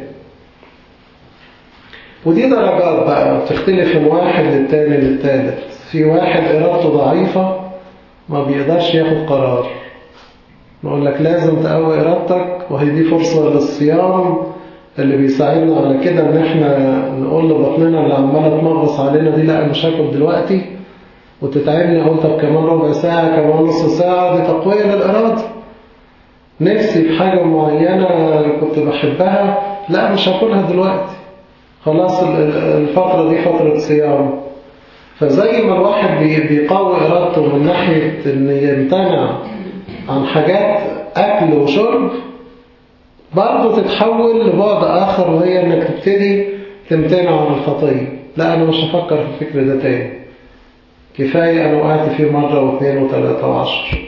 Speaker 1: ودي درجات بقى بتختلف من واحد للتاني للتالت. في واحد إرادته ضعيفة ما بيقدرش ياخد قرار، نقول لك لازم تقوي إرادتك، وهي دي فرصة للصيام اللي بيساعدنا على كده، ان احنا نقول لبطننا اللي عمالة تمغص علينا دي لا مش هاكل دلوقتي، وتتعبني اقول طب كمان ربع ساعة كمان نص ساعة. دي تقوية للإرادة. نفسي في حاجة معينة كنت بحبها، لا مش هاكلها دلوقتي، خلاص الفترة دي فترة صيام. فزي ما الواحد بيقوي إرادته من ناحية ان يمتنع عن حاجات أكل وشرب، برضه تتحول لبعد آخر، وهي انك تبتدي تمتنع عن الخطية. لا أنا مش هفكر في الفكر ده تاني، كفاية أنا وقعت فيه مرة واثنين وثلاثة وعشر.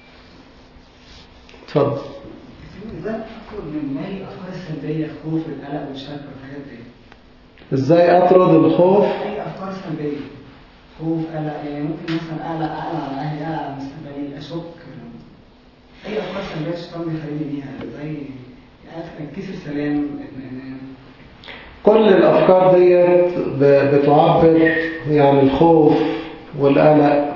Speaker 1: اتفضل.
Speaker 7: ازاي أخرج من دماغي الأفكار السلبية، الخوف والقلق والشك والحاجات دي؟
Speaker 1: ازاي أطرد الخوف؟
Speaker 7: أي أفكار سلبية، خوف، قلق، يعني ممكن مثلا أقلق أقلق على أهلي، أقلق على مستقبلي، أشك. أي أفكار سلبية الشيطان بيخليني بيها، زي كيس السلام، اطمئنان.
Speaker 1: كل الأفكار ديت بتعبر يعني الخوف والقلق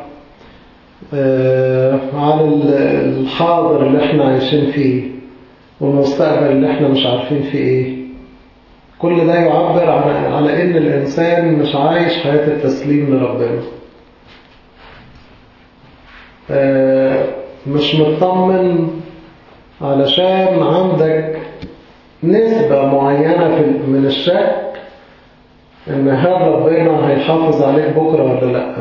Speaker 1: عن الحاضر اللي احنا عايشين فيه والمستقبل اللي احنا مش عارفين فيه ايه. كل ده يعبر عن على ان الانسان مش عايش حياة التسليم لربنا، مش مطمن علشان عندك نسبة معينة من الشك ان هل ربنا هيحافظ عليك بكرة ولا لا.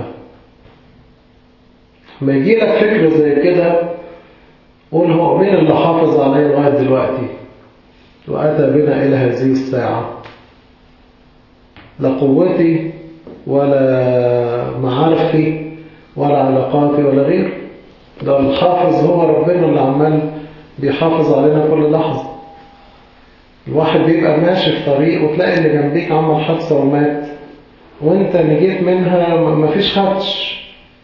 Speaker 1: ما يجي لك فكرة زي كده قول هو مين اللي حافظ عليه لغاية دلوقتي وأتى بنا إلى هذه الساعة؟ لا قوتي ولا معارفي ولا علاقاتي ولا غير. ده الحافظ هو ربنا اللي عمال بيحافظ علينا كل لحظة. الواحد بيبقى ماشي في طريق وتلاقي اللي جنبيك عمل حادثة ومات، وانت نجيت منها مفيش حدش.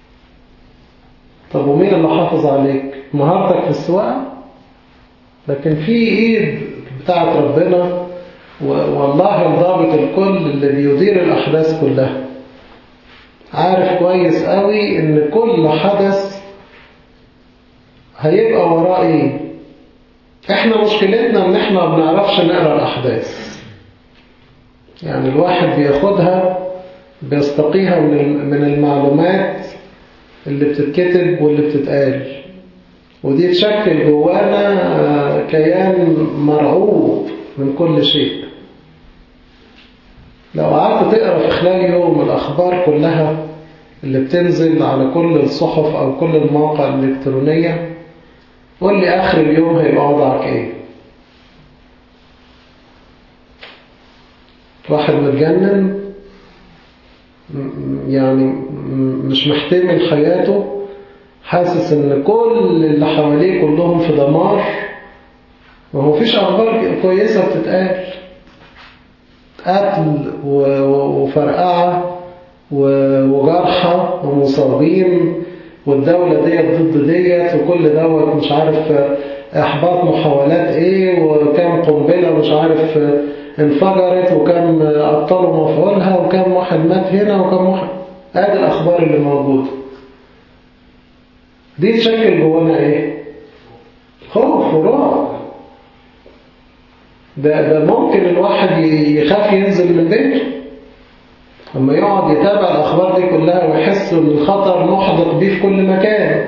Speaker 1: طب ومين اللي حافظ عليك؟ مهارتك في السواقة؟ لكن في ايد بتاعت ربنا، والله الضابط الكل اللي بيدير الأحداث كلها عارف كويس قوي ان كل حدث هيبقى وراه ايه. احنا مشكلتنا ان احنا ما بنعرفش نقرأ الأحداث. يعني الواحد بياخدها بيستقيها من المعلومات اللي بتتكتب واللي بتتقال، ودي تشكل جوانا كيان مرعوب من كل شيء. لو قعدت تقرأ في خلال يوم الأخبار كلها اللي بتنزل على كل الصحف أو كل المواقع الإلكترونية، قول لي آخر اليوم هيبقى وضعك إيه؟ واحد متجنن يعني مش محتمل حياته، حاسس ان كل اللي حواليه كلهم في دمار، وهو فيش أخبار كويسة بتتقال. قتل وفرقعة وجرحى ومصابين، والدولة ديت ضد ديت، وكل دوت مش عارف إحباط محاولات إيه، وكم قنبلة مش عارف انفجرت، وكم أبطلوا مفعولها، وكم واحد مات هنا، وكم واحد. هذه الأخبار اللي موجودة دي تشكل جوانا إيه؟ خوف ورعب. ده, ده ممكن الواحد يخاف ينزل من بيته لما يقعد يتابع الأخبار دي كلها ويحس ان الخطر محدق بيه في كل مكان.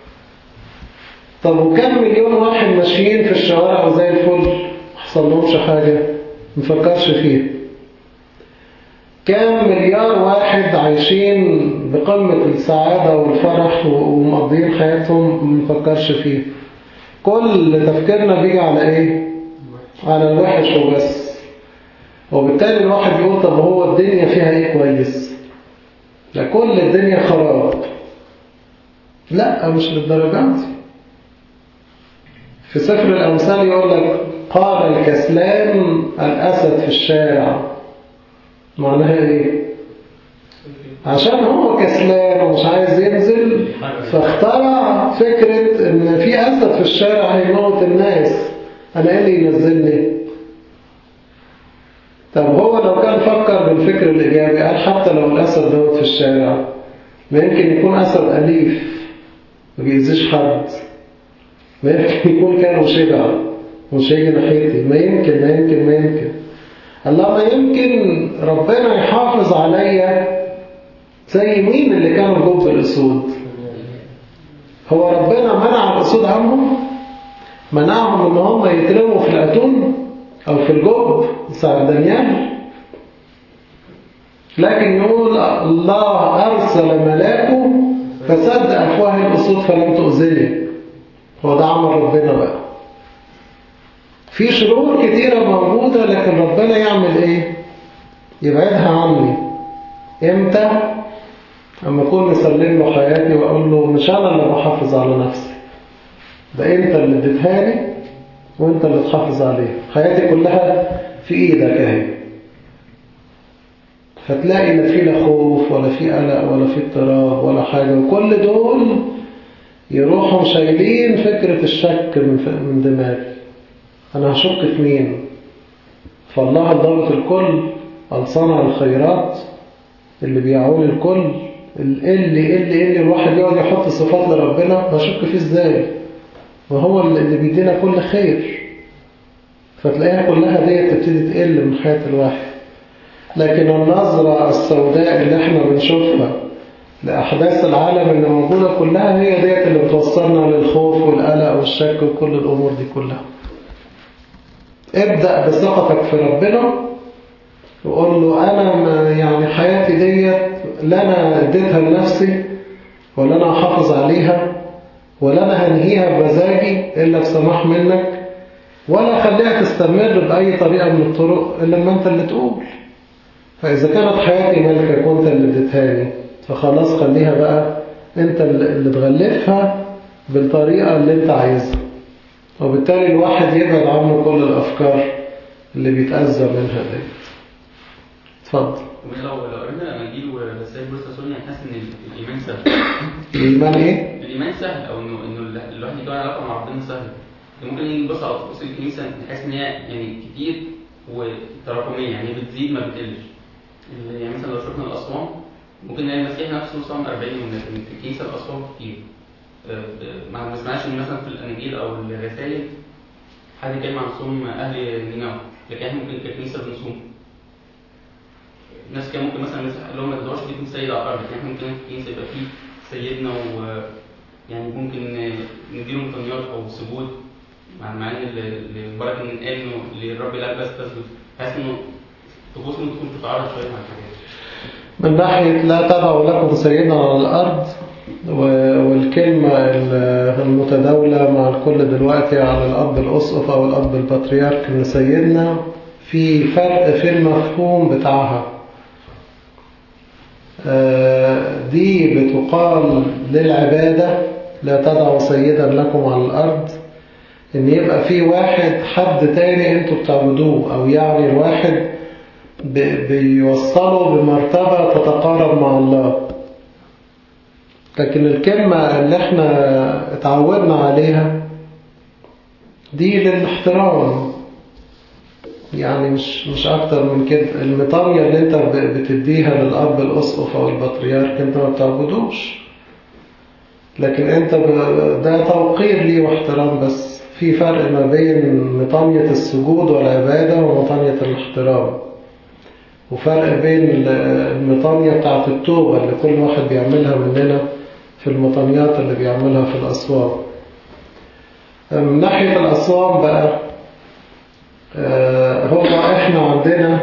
Speaker 1: طب وكم مليون واحد ماشيين في الشوارع وزي الفل محصل لهمش حاجة مفكرش فيه. كم مليار واحد عايشين بقمة السعادة والفرح ومقضين حياتهم مفكرش فيه. كل تفكيرنا بيجي على ايه؟ على الوحش وبس. وبالتالي الواحد يقول طب هو الدنيا فيها ايه كويس؟ لا كل الدنيا خراب. لا مش للدرجات. في سفر الأمثال يقول لك قال الكسلان الأسد في الشارع. معناها ايه؟ عشان هو كسلان ومش عايز ينزل فاخترع فكرة ان في أسد في الشارع هيموت الناس، أنا إيه اللي ينزلني؟ طب هو لو كان فكر بالفكر الإيجابي قال حتى لو الأسد دوت في الشارع ما يمكن يكون أسد أليف ما بيأذيش حد، ما يمكن يكون كان شبع ومش هيجي ناحيتي، ما يمكن ما يمكن ما يمكن الله ما يمكن ربنا يحافظ عليا زي مين اللي كانوا جوه الأسود. هو ربنا منع الأسود عنهم؟ منعهم ان هم يترموا في الأتون أو في الجب ساعة دانيال؟ لكن يقول الله أرسل ملاكه فسد أفواه الأسود فلم تؤذني. هو ده عمل ربنا بقى. في شرور كتيرة موجودة لكن ربنا يعمل إيه؟ يبعدها عني. إمتى؟ أما أكون مسلم له حياتي وأقول له مش أنا اللي بحافظ على نفسي، ده أنت اللي اديتها لي وأنت اللي تحافظ عليها، حياتي كلها في إيدك أهي. فتلاقي لا في لا خوف ولا في قلق ولا في اضطراب ولا حاجة، وكل دول يروحوا شايلين فكرة الشك من دماغي. أنا هشك في مين؟ فالله الضابط الكل الصانع الخيرات اللي بيعول الكل، اللي اللي اللي الواحد يقعد يحط صفات لربنا بشك فيه ازاي؟ وهو اللي بيدينا كل خير. فتلاقيها كلها دي تبتدي تقل من حياة الواحد. لكن النظرة السوداء اللي احنا بنشوفها لأحداث العالم اللي موجودة كلها هي ديت اللي بتوصلنا للخوف والقلق والشك وكل الأمور دي كلها. ابدأ بثقتك في ربنا وقول له أنا ما يعني حياتي ديت لا أنا اديتها لنفسي ولا أنا أحافظ عليها ولا أنا هنهيها بمزاجي إلا بسماح منك، ولا خليها تستمر بأي طريقة من الطرق إلا ما أنت اللي تقول. فإذا كانت حياتي ملكك وأنت اللي اديتهاني فخلاص خليها بقى أنت اللي تغلفها بالطريقة اللي انت عايزها، وبالتالي الواحد يبعد عنه كل الأفكار اللي بيتأذى منها دي. اتفضل.
Speaker 8: لو لو قرينا الاناجيل ورسائل بولس الرسول هنحس ان الايمان سهل.
Speaker 1: الايمان ايه؟
Speaker 8: الايمان سهل، او انه انه الواحد يكون علاقه مع ربنا سهل. ممكن نيجي نبص على طقوس الكنيسه نحس ان هي يعني كتير وتراكميه، يعني بتزيد ما بتقلش. يعني مثلا لو شفنا الاصوام ممكن نلاقي المسيح نفسه صام أربعين يوم، لكن في الكنيسه الاصوام كتير. ما نسمعش ان مثلا في الاناجيل او الرسائل حد يتكلم عن صوم اهل نينوى، لكن احنا ممكن ككنيسه بنصوم. الناس كان ممكن مثلا المسيح قال لهم ما تدعوش ليكم سيد على الارض، لكن احنا ممكن في الكنيسه يبقى فيه سيدنا، و يعني ممكن نديله مطنيات او سجود مع مع ان البركه ان قال انه للرب لا بس تسجد، بحيث انه طقوس ممكن تتعارض شويه مع الحاجات.
Speaker 1: من ناحيه لا تدعوا لكم سيدنا على الارض، والكلمة المتداولة مع الكل دلوقتي على الأب الأسقف أو الأب البطريرك إن سيدنا، في فرق في المفهوم بتاعها. دي بتقال للعبادة، لا تدعوا سيدا لكم على الأرض، إن يبقى في واحد حد تاني أنتوا بتعبدوه، أو يعني الواحد بيوصله بمرتبة تتقارب مع الله. لكن الكلمة اللي احنا اتعودنا عليها دي للاحترام، يعني مش مش اكتر من كده. المطانية اللي انت بتديها للأب الأسقف أو البطريرك انت ما بتعبدوش، لكن انت ده توقير ليه واحترام. بس في فرق ما بين مطانية السجود والعبادة ومطانية الاحترام، وفرق بين المطانية بتاعت التوبة اللي كل واحد بيعملها مننا في المطانيات اللي بيعملها في الأصوام. من ناحية الأصوام بقى، هو احنا عندنا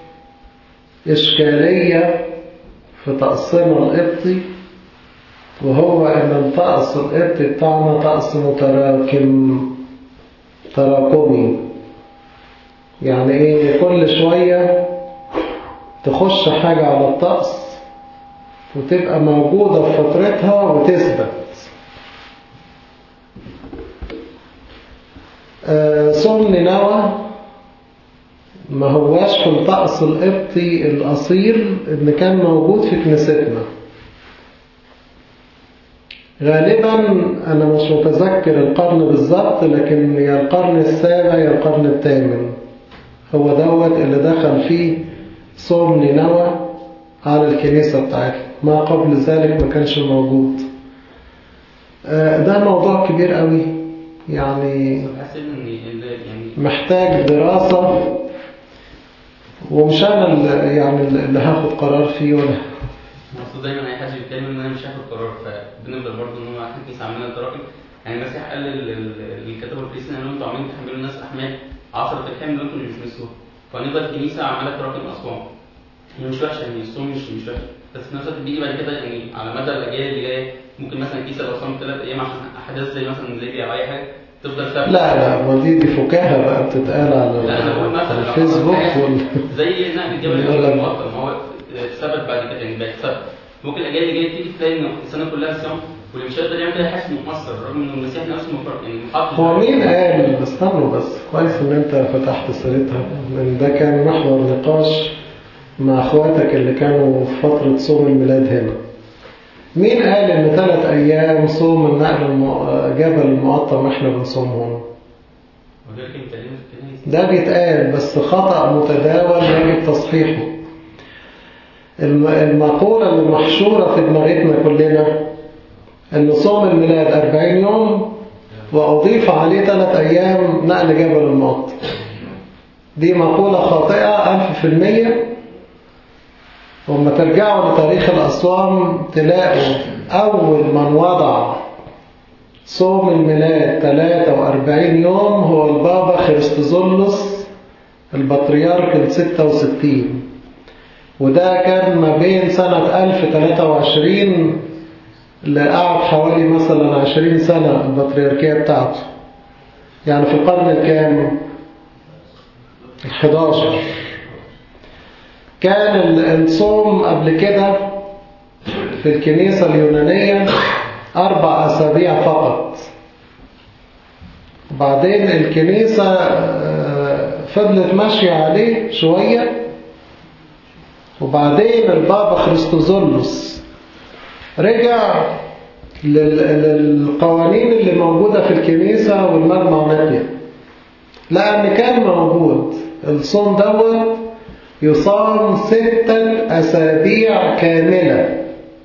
Speaker 1: إشكالية في طقسنا القبطي، وهو ان الطقس القبطي بتاعنا طقس متراكم تراكمي. يعني ايه؟ كل شوية تخش حاجة على الطقس وتبقى موجودة في فترتها وتثبت. صوم نينوى ما هواش في الطقس القبطي الأصيل اللي كان موجود في كنيستنا. غالبا أنا مش متذكر القرن بالظبط، لكن يا القرن السابع يا القرن الثامن هو دوت اللي دخل فيه صوم نينوى على الكنيسة بتاعتنا. ما قبل ذلك ما كانش موجود. ده موضوع كبير قوي، يعني محتاج دراسة، ومش أنا اللي يعني اللي هاخد قرار فيه ولا.
Speaker 8: المفروض دايما أي حد يتكلم إن أنا مش هاخد قرار، فبنفضل برضه إن هو إحنا كنيسة عملنا تراكم. يعني المسيح قال للكتبة والكريستيين إن أنتوا عاملين تحملوا الناس أحمال عشرة الحمل وأنتوا مش بتمسكوها، فنفضل الكنيسة عمالة تراكم أصوام. هي مش وحشة، يعني الصوم مش مش وحش، بس في نفس الوقت بيجي بعد كده يعني على مدى الأجيال اللي جاية ممكن مثلا الكنيسة لو صامت ثلاث أيام عشان أحداث زي مثلا ليبيا أو أي حاجة تفضل ثابتة.
Speaker 1: لا لا، ما دي دي فكاهة بقى بتتقال على الفيسبوك وال
Speaker 8: زي نقل الجبل المقطم، ما هو ثبت بعد كده يعني بقت ثابتة. ممكن الأجيال اللي جاية تيجي تلاقي إن السنة كلها صيام، واللي مش هيقدر يعمل ده يحس إنه مقصر، رغم إن المسيح نفسه مفرق يعني محط.
Speaker 1: هو مين قال؟ استنوا بس، كويس إن أنت فتحت سيرتها، لأن ده كان محور نقاش مع أخواتك اللي كانوا في فترة صوم الميلاد هنا. مين قال إن ثلاث أيام صوم النقل جبل المقطم إحنا بنصومهم؟ ده بيتقال بس خطأ متداول يجب تصحيحه. المقولة اللي محشورة في دماغتنا كلنا إن صوم الميلاد أربعين يوم وأضيف عليه ثلاث أيام نقل جبل المقطم. دي مقولة خاطئة ألف في المية. وما ترجعوا لتاريخ الأصوام تلاقوا أول من وضع صوم الميلاد ثلاثة وأربعين يوم هو البابا خريستوزولوس البطريرك الستة وستين، وده كان ما بين سنة ألف وثلاثة وعشرين لقعد حوالي مثلا عشرين سنة البطريركية بتاعته، يعني في القرن الكام؟ الحداشر. كان الصوم قبل كده في الكنيسة اليونانية أربع أسابيع فقط، بعدين الكنيسة فضلت ماشية عليه شوية، وبعدين البابا خريستوزولوس رجع للقوانين اللي موجودة في الكنيسة والمجمع نقية، لأن كان موجود الصوم دوت يصام ستة أسابيع كاملة،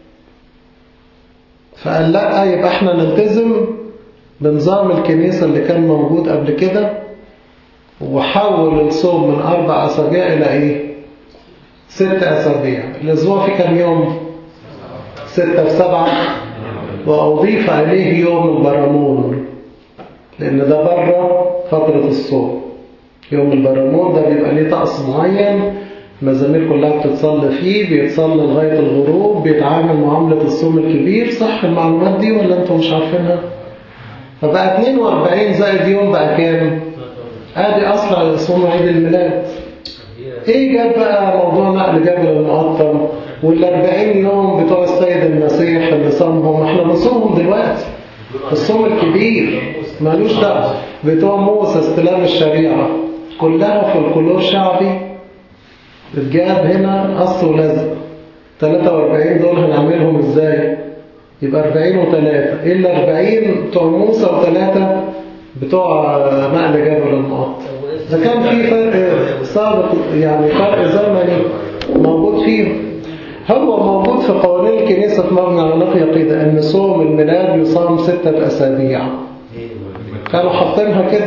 Speaker 1: فقال لا، يبقى احنا نلتزم بنظام الكنيسة اللي كان موجود قبل كده، وحول الصوم من أربع أسابيع إلى إيه؟ ست أسابيع. الأسبوع في كم يوم؟ ستة في سبعة، وأضيف إليه يوم البرامون، لأن ده بره فترة الصوم. يوم البرامون ده بيبقى ليه طقس معين، المزامير كلها بتتصلى فيه، بيتصلى لغاية الغروب، بيتعامل معاملة الصوم الكبير. صح المعلومات دي ولا أنتم مش عارفينها؟ فبقى اتنين وأربعين زائد يوم بقى كام؟ ادي اصلا صوم عيد الميلاد. ايه جاب بقى موضوع نقل جبل المقطم والاربعين يوم بتوع السيد المسيح اللي صامهم؟ احنا بنصومهم دلوقتي، الصوم الكبير مالوش دعوه بتوع موسى استلام الشريعه، كلها فولكلور شعبي اتجاب هنا اصل ولازم. ثلاثة وأربعين دول هنعملهم ازاي؟ يبقى أربعين وثلاثة، ايه الأربعين بتوع موسى وثلاثة بتوع نقل جبل المقطم. ده كان في فرق سابق، يعني فرق زمني موجود فيه. هو موجود في قوانين الكنيسة في مجمع نقية كده ان صوم الميلاد يصام ستة أسابيع، كانوا حاطينها كده.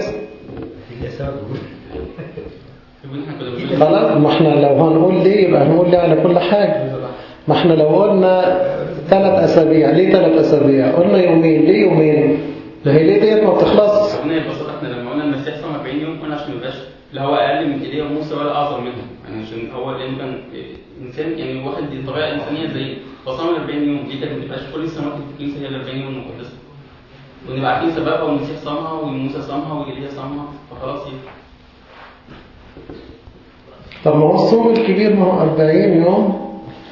Speaker 1: خلاص، ما احنا لو هنقول ليه يبقى هنقول ليه على كل حاجة. ما احنا لو قلنا ثلاث أسابيع، ليه ثلاث أسابيع؟ قلنا يومين، ليه يومين؟ ما هي ليه ديت ما بتخلصش؟
Speaker 8: قلنا ببساطة احنا لما قلنا المسيح صام أربعين يوم قلنا عشان ما يبقاش لا هو أقل من إيليا وموسى ولا أعظم منهم، يعني عشان هو لأنه كان إنسان، يعني واحد دي طبيعة إنسانية زي فصام أربعين يوم، دي كانت ما تبقاش كل السنوات في الكنيسة هي ال أربعين يوم المقدسة، ونبقى عارفين سببها، والمسيح صامها وموسى صامها وإيليا صامها، فخلاص يبقى.
Speaker 1: طب ما هو الصوم الكبير ما هو أربعين يوم،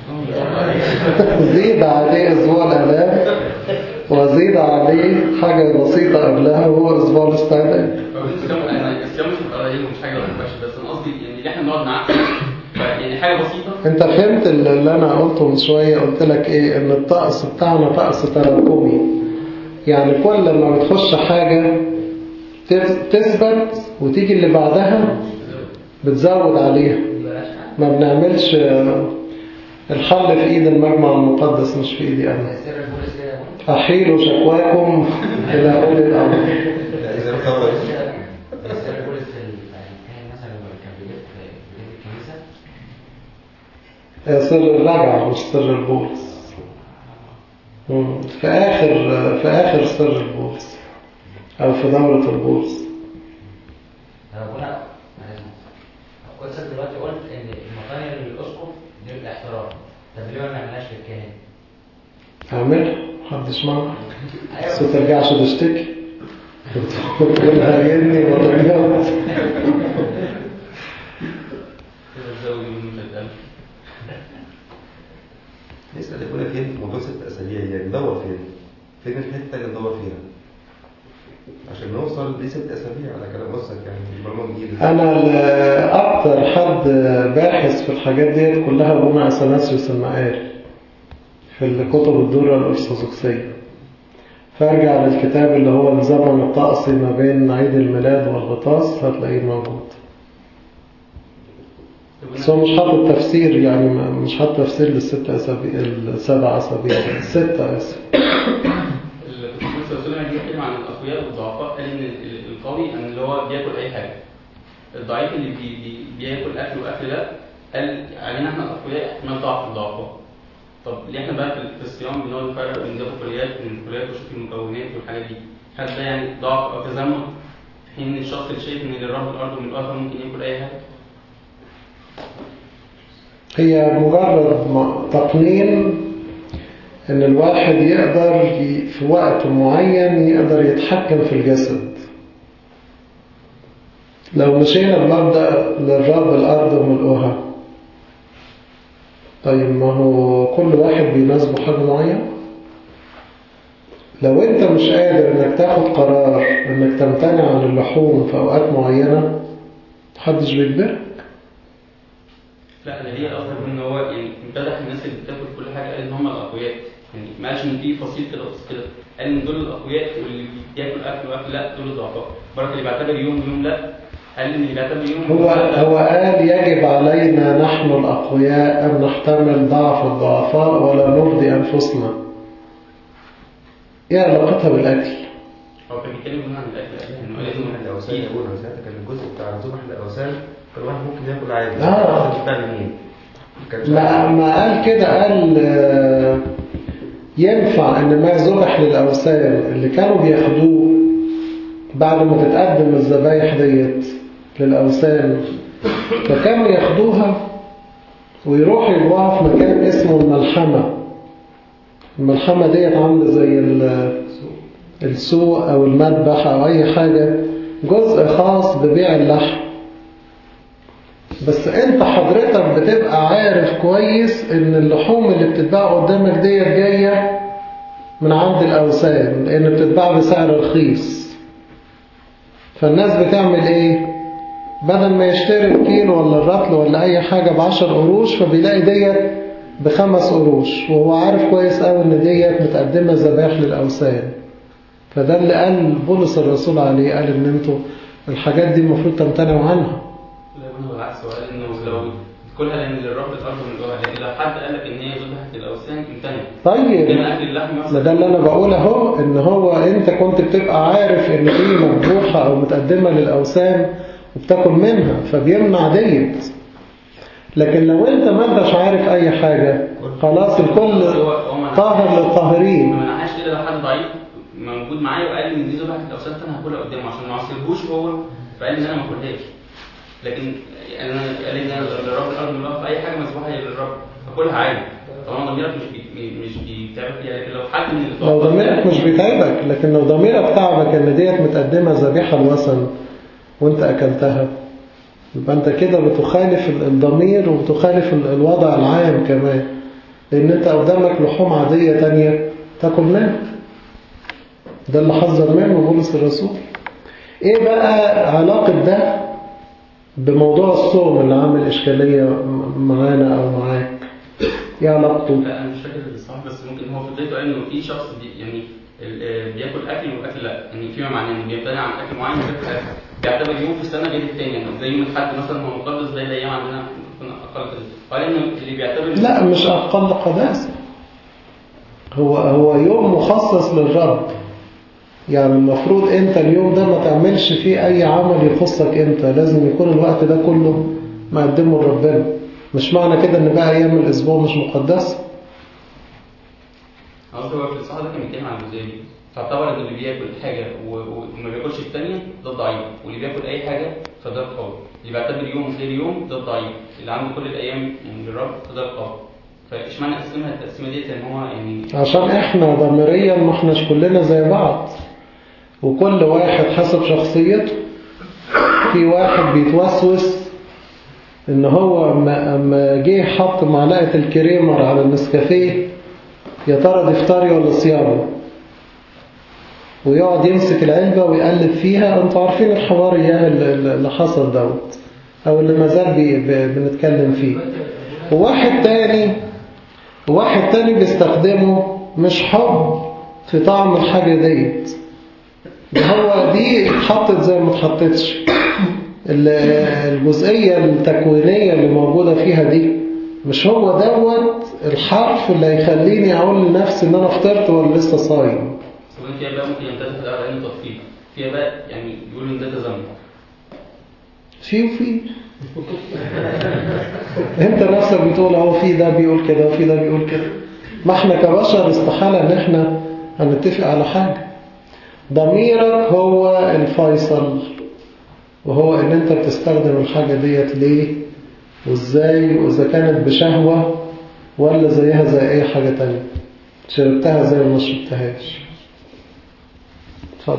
Speaker 1: زيد عليه أسبوع الآلاف، وزيد عليه حاجة بسيطة قبلها وهو أسبوع الاستعداد.
Speaker 8: الصيام مش قليل ومش حاجة وحشة، بس أنا قصدي يعني اللي احنا بنقعد نعقل يعني حاجة بسيطة.
Speaker 1: أنت فهمت اللي أنا قلته من شوية؟ قلت لك إيه؟ إن الطقس بتاعنا طقس تراكمي، يعني كل ما بتخش حاجة تثبت وتيجي اللي بعدها بتزود عليها. ما بنعملش الحل في ايد المجمع المقدس، مش في ايدي انا. احيلوا شكواكم الى اولي الامر. سر الرجعة مش سر البولس. في اخر في اخر سر البولس او في دورة البولس.
Speaker 6: كنت دلوقتي قلت ان المطانية للاسقف دي الاحترام، طب ليه ما نعملهاش للكاهن؟
Speaker 1: اعملها، محدش معنا، بس ما ترجعش تشتكي وتقول هريني وترجعت.
Speaker 5: نسأل يقول لك ايه موضوع ست اسابيع، يعني ندور فين؟ فين الحته اللي ندور فيها عشان نوصل لست اسابيع على كلام وصلك؟ يعني مش معلومه جديده.
Speaker 1: انا اكتر حد باحث في الحاجات دي كلها ابونا اثناسيوس المقاري في الكتب الدورة الارثوذكسيه، فارجع للكتاب اللي هو الزمن الطقسي ما بين عيد الميلاد والغطاس هتلاقيه موجود. بس هو مش حاطط تفسير، يعني مش حاطط تفسير للست اسابيع، السبع اسابيع، الستة اسف.
Speaker 8: الرسول لما جه يتكلم عن الاقوياء والضعفاء قال ان القوي ان اللي هو بياكل اي حاجه، الضعيف اللي بي بي بياكل اكل واكل ده قال علينا احنا الاقوياء احتمال ضعف الضعفاء. طب ليه احنا بقى في الصيام بنقعد نفرق بين ده الكليات من الكليات ونشوف المكونات والحاجات دي؟ هل ده يعني ضعف او تزمت في حين الشخص اللي شايف ان للرب الارض ومن الارض ممكن ياكل اي حاجه؟
Speaker 1: هي مجرد تقنين ان الواحد يقدر في وقت معين يقدر يتحكم في الجسد. لو مشينا بمبدأ للرب الارض وملؤها، طيب ما هو كل واحد بيناسبه حاجة معينة. لو انت مش قادر انك تاخد قرار انك تمتنع عن اللحوم في اوقات معينة محدش بيجبرك.
Speaker 8: لا انا ليه اصلا ان هو يعني امتدح الناس اللي بتاكل كل حاجه، قال ان هم الاقوياء، يعني ما قالش ان في فصيل كده وفصيل كده، قال ان دول الاقوياء واللي بياكل اكل واكل لا دول الضعفاء. برضه اللي بيعتبر يوم يوم لا، قال ان اللي بيعتبر يوم
Speaker 1: هو هو قال يجب علينا نحن الاقوياء ان نحتمل ضعف الضعفاء ولا نرضي انفسنا. ايه علاقتها بالاكل؟
Speaker 8: هو كان بيتكلم عن الاكل، انه
Speaker 5: لازم
Speaker 8: لازم
Speaker 5: واحد الاوثان يقول انا ساعتها كان الجزء بتاع ذبح الاوثان كان واحد ممكن ياكل عادي.
Speaker 1: اه
Speaker 5: بتاع مين؟
Speaker 1: ما ما قال كده، قال آه، ينفع ان ما ذبح للاوثان اللي كانوا بياخدوه بعد ما تتقدم الذبايح ديت للاوثان، فكانوا ياخدوها ويروحوا يبيعوها في مكان اسمه الملحمه. الملحمه ديت عامله زي السوق او المذبح او اي حاجه، جزء خاص ببيع اللحم. بس انت حضرتك بتبقى عارف كويس ان اللحوم اللي بتتباع قدامك ديت جايه من عند الاوثان، لان بتتباع بسعر رخيص. فالناس بتعمل ايه؟ بدل ما يشتري الكيلو ولا الرطل ولا اي حاجه بعشر قروش، فبيلاقي ديت بخمس قروش، وهو عارف كويس قوي ان ديت متقدمه ذبائح للاوثان. فده اللي قال بولس الرسول عليه، قال ان انتوا الحاجات دي المفروض تمتنعوا عنها.
Speaker 8: لا هو العكس، هو قال انه لو كلها لان للرب الارض من جوه، لكن لو حد قال لك ان هي ذبحت للاوثان امتنع.
Speaker 1: طيب
Speaker 8: كان اكل اللحم
Speaker 1: ما ده اللي انا بقول اهو، ان هو انت كنت بتبقى عارف ان دي مذبوحه او متقدمه للاوثان وبتاكل منها، فبيمنع ديت. لكن لو انت ما انتش عارف اي حاجه، خلاص الكل طاهر للطاهرين.
Speaker 8: ما منعهاش كده، لو حد ضعيف موجود معايا وقال لي ان دي ذبحت للاوثان فانا هاكلها قدامه عشان ما اعصرهوش هو، فقال ان انا ما اكلهاش. لكن انا قال ان الرب الارض من في اي حاجه مسبوحه هي للرب فكلها عادي. طبعا ضميرك مش بي مش بيتعبك فيها، لكن لو حد من
Speaker 1: لو ضميرك مش بيتعبك، لكن لو ضميرك تعبك ان ديت متقدمه ذبيحه الوثن وانت اكلتها، يبقى انت كده بتخالف الضمير وبتخالف الوضع العام كمان، لان انت قدامك لحوم عاديه تانية تاكل منها. ده اللي حذر منه بولس الرسول. ايه بقى علاقه ده بموضوع الصوم اللي عامل إشكالية معانا أو معاك؟ إيه علاقته؟
Speaker 8: لا أنا مش فاكر الصح، بس ممكن هو في بدايته قال إنه في شخص بي يعني بياكل أكل وأكل لا، يعني فيما معناه إنه بيمتنع عن أكل معين وبياكل أكل، بيعتبر يوم في السنة غير التاني، يعني زي يوم الأحد مثلا هو مقدس زي الأيام عندنا أقل قداسة. قال إنه اللي بيعتبر
Speaker 1: لا مش أقل قداسة، هو هو يوم مخصص للرب. يعني المفروض انت اليوم ده ما تعملش فيه اي عمل يخصك انت، لازم يكون الوقت ده كله مقدمه لربنا. مش معنى كده ان بقى ايام الاسبوع مش مقدسه.
Speaker 8: قصدي هو في الصحة ده كان بيتكلم عن الجزئية دي، تعتبر ان اللي بياكل حاجة وما بياكلش الثانية ده ضعيف، واللي بياكل اي حاجة فده القوي، اللي بيعتبر يوم غير يوم ده الضعيف، اللي عنده كل الايام يعني للرب فده القوي. فايش معنى قسمها التقسيمة ديت؟ ان هو يعني
Speaker 1: عشان احنا ضميريا ما احناش كلنا زي بعض، وكل واحد حسب شخصيته. في واحد بيتوسوس ان هو اما جه حط معلقه الكريمر على النسكافيه، يا ترى دي فطاري ولا صيامي، ويقعد يمسك العلبه ويقلب فيها. انتوا عارفين الحوار اياه اللي حصل دوت او اللي ما زال بنتكلم فيه. وواحد تاني وواحد تاني بيستخدمه مش حب في طعم الحاجه ديت، هو دي اتحطت زي ما اتحطتش. الجزئية التكوينية اللي موجودة فيها دي مش هو دوت الحرف اللي هيخليني اقول لنفسي ان انا فطرت ولا لسه صايم.
Speaker 8: وانت فيها بقى ممكن ينتهي على انه تطفيل، فيها بقى يعني يقولوا ان ده تزمت.
Speaker 1: في وفي انت نفسك بتقول اهو في ده بيقول كده وفي ده بيقول كده. ما احنا كبشر استحالة ان احنا هنتفق على حاجة. ضميرك هو الفيصل، وهو ان انت بتستخدم الحاجة ديت ليه وازاي، واذا كانت بشهوة ولا زيها زي اي حاجة تانية، شربتها زي ما شربتهاش. اتفضل.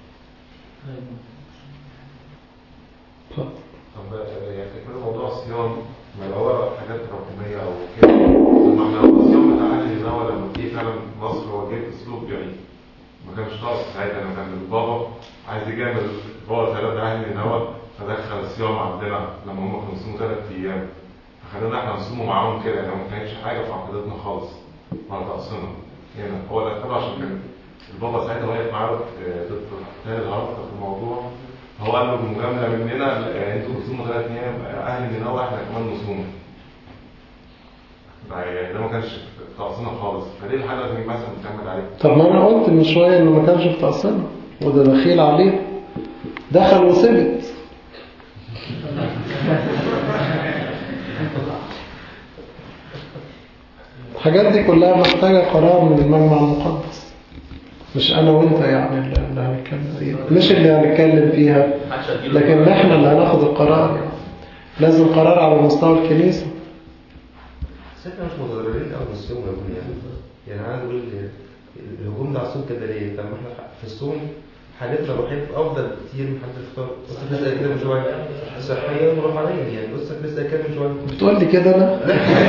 Speaker 1: اتفضل.
Speaker 9: طب يعني تكمل موضوع الصيام، ما هو حاجات رقمية او كده، طب ما احنا الصيام بتاع اهل النوى لما جه فعلا مصر هو جه اسلوب يعني طقس ساعتها، لما كان البابا عايز يجامل البابا ثلاثة أهل نينوى فدخل الصيام عندنا لما هم كانوا يصوموا ثلاث أيام، فخلونا احنا نصوموا معاهم كده، يعني ما كانتش حاجة في عقيدتنا خالص مع طقسنا. يعني هو ده طبعا عشان كان البابا ساعتها واقف معاه ضد تاني الهرطة في الموضوع، هو قال له بمجاملة مننا انتوا بتصوموا ثلاث أيام أهل نينوى احنا كمان نصوم. يعني ده ما كانش في طقسنا خالص، فليه الحاجة دي مثلا بتعمل عليه؟
Speaker 1: طب ما انا قلت من شويه انه ما كانش في طقسنا وده دخيل عليه، دخل وثبت. الحاجات دي كلها محتاجه قرار من المجمع المقدس، مش انا وانت يعني اللي هنتكلم فيها، مش اللي هنتكلم فيها، لكن احنا اللي هناخد القرار. يعني لازم قرار على مستوى الكنيسه.
Speaker 5: بس احنا مش متضررين قوي بالصوم يا ابني، يعني يعني عايز اقول الهجوم ده على الصوم كده ليه؟ طب ما احنا في الصوم حالتنا الروحيه افضل كتير من حالة الفطار. بص لسه كده من شويه صحيا وروحانيا، يعني بص لسه كده من شويه.
Speaker 1: بتقول لي كده انا؟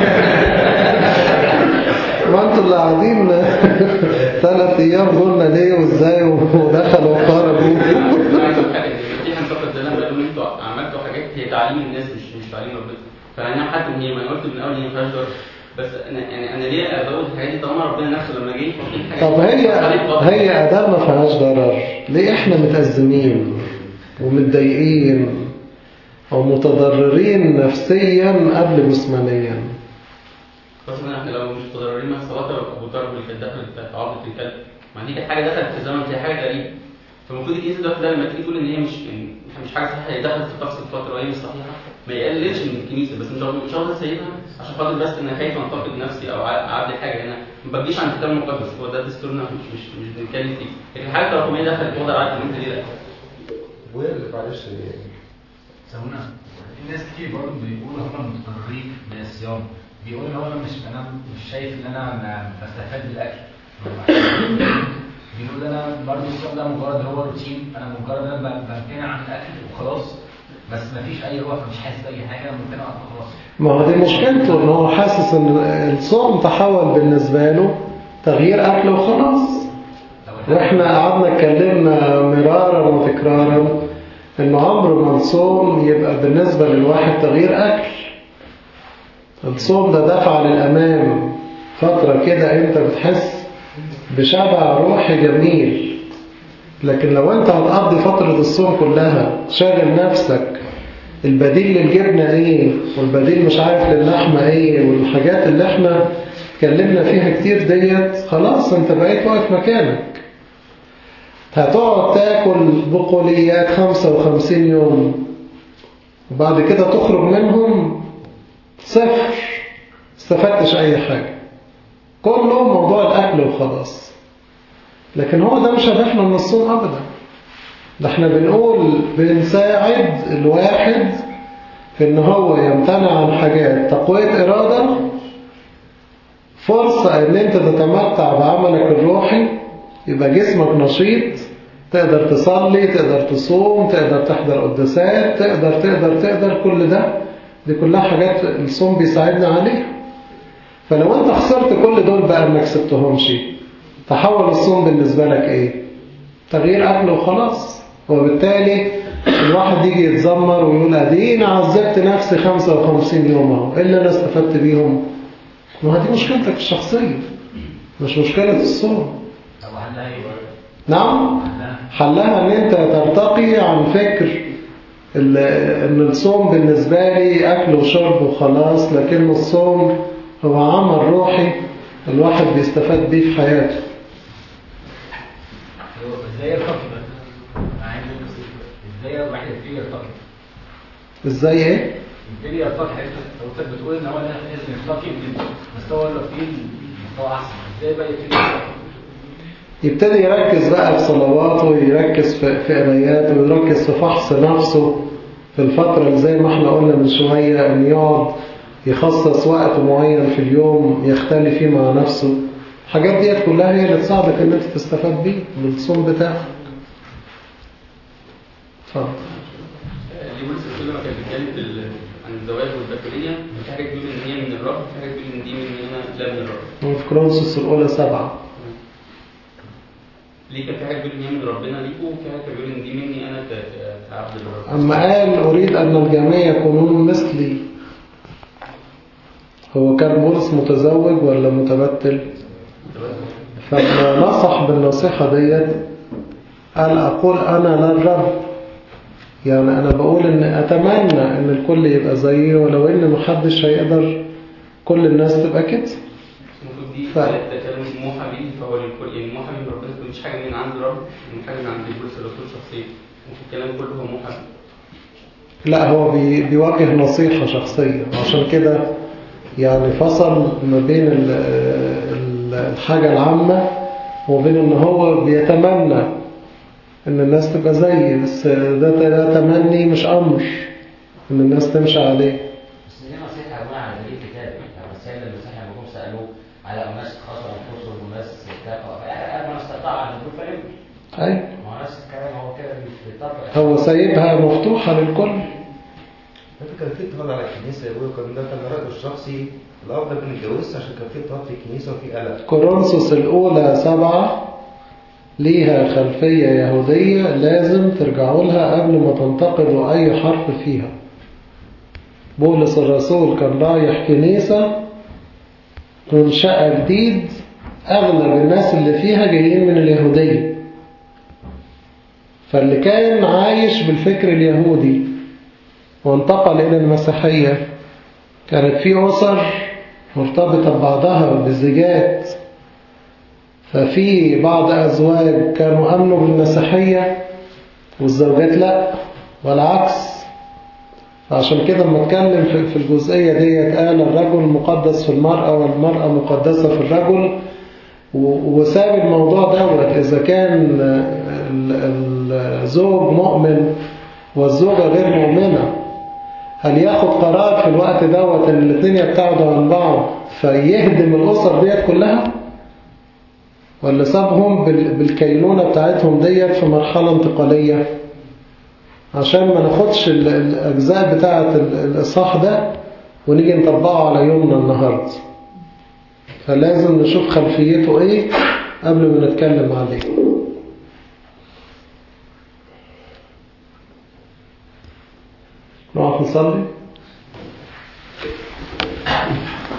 Speaker 1: ما انتوا اللي قاعدين ثلاث ايام قلنا ليه وازاي ودخلوا وخرجوا.
Speaker 8: في هنفقد ده لما يقولوا انتوا عملتوا حاجات هي تعليم الناس مش مش تعليم ربنا، فانا حتى ان هي ما انا قلت من الاول ان هي ما فيهاش ضرر، بس انا يعني انا ليه ازود الحاجات دي طالما ربنا نفسه لما جه يحط حاجات.
Speaker 1: طب هي هي ادام ما فيهاش ضرر، ليه احنا متأزمين ومتضايقين او متضررين نفسيا قبل جسمانيا؟
Speaker 8: خاصة احنا لو مش متضررين من الصلاه ابو طرب اللي كانت دخلت بتاعت عرضة الكلب، ما دي كانت حاجه دخلت في الزمن، هي حاجه غريبه. فالمفروض الكنيسه ده ده لما تيجي تقول ان هي مش يعني مش حاجه صحيحه، هي دخلت في الطقس الفتره وهي مش صحيحه، ما يقللش من الكنيسه، بس مش مش قصدي اسيبها عشان خاطر بس ان خايف انتقد نفسي او اعدي حاجه هنا، ما بجيش عن الكتاب المقدس، هو ده دستورنا مش مش مش بنتكلم فيه، لكن الحاجه الرقميه دخلت وضع عارف ان انت ليه لا.
Speaker 5: ابويا اللي معلش
Speaker 10: سمونا في ناس كتير برضه بيقولوا هم متضررين من الصيام، بيقولوا ان هو انا مش انا مش شايف ان انا بستفاد بالاكل، بيقول انا برضه الصيام ده مجرد هو روتين، انا مجرد انا بمتنع عن الاكل وخلاص، بس مفيش اي روح، مش حاسس باي حاجه، انا ممتنع خلاص.
Speaker 1: ما هو دي مشكلته، ان هو حاسس ان الصوم تحول بالنسبه له تغيير اكل وخلاص. واحنا قعدنا اتكلمنا مرارا وتكرارا انه عمر ما الصوم يبقى بالنسبه للواحد تغيير اكل. الصوم ده دفع للامام، فتره كده انت بتحس بشبع روحي جميل، لكن لو انت هتقضي فترة الصوم كلها شاغل نفسك البديل للجبنة ايه والبديل مش عارف للحمة ايه والحاجات اللي احنا اتكلمنا فيها كتير ديت، خلاص انت بقيت واقف مكانك. هتقعد تاكل بقوليات خمسة وخمسين يوم وبعد كده تخرج منهم صفر، استفدتش اي حاجة، كله موضوع الاكل وخلاص. لكن هو ده مش هدفنا من الصوم ابدا، ده احنا بنقول بنساعد الواحد في ان هو يمتنع عن حاجات تقوية ارادة، فرصة ان انت تتمتع بعملك الروحي، يبقى جسمك نشيط، تقدر تصلي، تقدر تصوم، تقدر تحضر قداسات، تقدر تقدر تقدر كل ده، دي كلها حاجات الصوم بيساعدنا عليها. فلو انت خسرت كل دول بقى ما كسبتهمش، تحول الصوم بالنسبة لك ايه؟ تغيير اكل وخلاص. وبالتالي الواحد يجي يتذمر ويقول ادينا عذبت نفسي خمسة وخمسين يوم اهو، ايه اللي انا استفدت بيهم؟ ما دي مشكلتك الشخصية، مش مشكلة الصوم.
Speaker 10: طب حلها ايه؟
Speaker 1: نعم، حلها ان انت ترتقي عن فكر ان الصوم بالنسبة لي اكل وشرب وخلاص، لكن الصوم هو عمل روحي الواحد بيستفاد بيه في حياته.
Speaker 10: ازاي يرتقي بقى؟ ازاي الواحد يبتدي يرتقي؟
Speaker 1: ازاي ايه؟
Speaker 10: يبتدي يرتقي، حضرتك بتقول ان هو لازم يرتقي من مستوى الرفيق لمستوى احسن، ازاي بقى يبتدي يرتقي؟
Speaker 1: يبتدي يركز بقى في صلواته، يركز في في قراياته، يركز في فحص نفسه في الفترة اللي زي ما احنا قلنا من شوية، ان يقعد يخصص وقت معين في اليوم يختلي فيه مع نفسه. الحاجات ديت كلها هي اللي تساعدك ان انت تستفاد بيه بالصوم بتاعك. اتفضل.
Speaker 8: دي بولس الرسول لما كان بيتكلم عن الزواج والبكورية، في حاجة بتقول ان هي من الرب، في حاجة بتقول ان دي من انا لا من الرب.
Speaker 1: في كورنثوس الأولى سبعة.
Speaker 8: ليه كان في حاجة ربنا ليكم، وفي حته بيقول ان دي مني انا ك- ك- كعبد للرب.
Speaker 1: أما قال أريد أن الجميع يكونون مثلي، هو كان بولس متزوج ولا متبتل؟ فلما نصح بالنصيحة ديت قال أقول أنا للرب، يعني أنا بقول إن أتمنى إن الكل يبقى زيي، ولو إن محدش هيقدر كل الناس تبقى كده.
Speaker 8: المفروض دي
Speaker 1: ف-
Speaker 8: ده كلام موحى بيه، فهو للكل يعني موحى من ربنا، مش حاجه من عند الرب، من حاجه من عند بولس الرسول شخصيا، وفي الكلام كله هو موحى بيه.
Speaker 1: لا، هو بي بيوجه نصيحة شخصية، عشان كده يعني فصل ما بين ال- ال- الحاجة العامة وبين إن هو بيتمنى إن الناس تبقى زيي، بس ده ده تمني مش أمر إن الناس تمشي عليه.
Speaker 11: بس دي نصيحة يا جماعة على دليل كتابي، يعني السيد المسيح لما جم سألوه على أناس خسروا أنفسهم وناس كفروا، يعني قال من استطاع أن يكون فلم.
Speaker 1: أي
Speaker 11: ما هو نفس الكلام، هو كده بيطبق.
Speaker 1: هو سايبها مفتوحة للكل.
Speaker 5: انت كان في اضطهاد على الكنيسه يا ابويا، كان ده كان رايه الشخصي الافضل ما نتجوزش عشان كان في اضطهاد في الكنيسه وفي قلق.
Speaker 1: كورنثوس الأولى سبعة ليها خلفية يهودية، لازم ترجعوا لها قبل ما تنتقدوا أي حرف فيها. بولس الرسول كان رايح كنيسة منشأة جديد، أغلب الناس اللي فيها جايين من اليهودية، فاللي كان عايش بالفكر اليهودي وانتقل إلى المسيحية كانت في أسر مرتبطة ببعضها بالزيجات، ففي بعض أزواج كانوا أمنوا بالمسيحية والزوجات لا، والعكس. عشان كده لما اتكلم في في الجزئية ديت قال الرجل مقدس في المرأة والمرأة مقدسة في الرجل، و- وساب الموضوع دوت إذا كان ال- الزوج مؤمن والزوجة غير مؤمنة، هل ياخد قرار في الوقت دوت ان الاثنين يبتعدوا عن بعض فيهدم الأسر ديت كلها، ولا سابهم بال- بالكينونة بتاعتهم ديت في مرحلة انتقالية؟ عشان ما ناخدش ال- الأجزاء بتاعة ال- الإصحاح ده ونيجي نطبقه على يومنا النهاردة، فلازم نشوف خلفيته ايه قبل ما نتكلم عليه. نقف نصلي.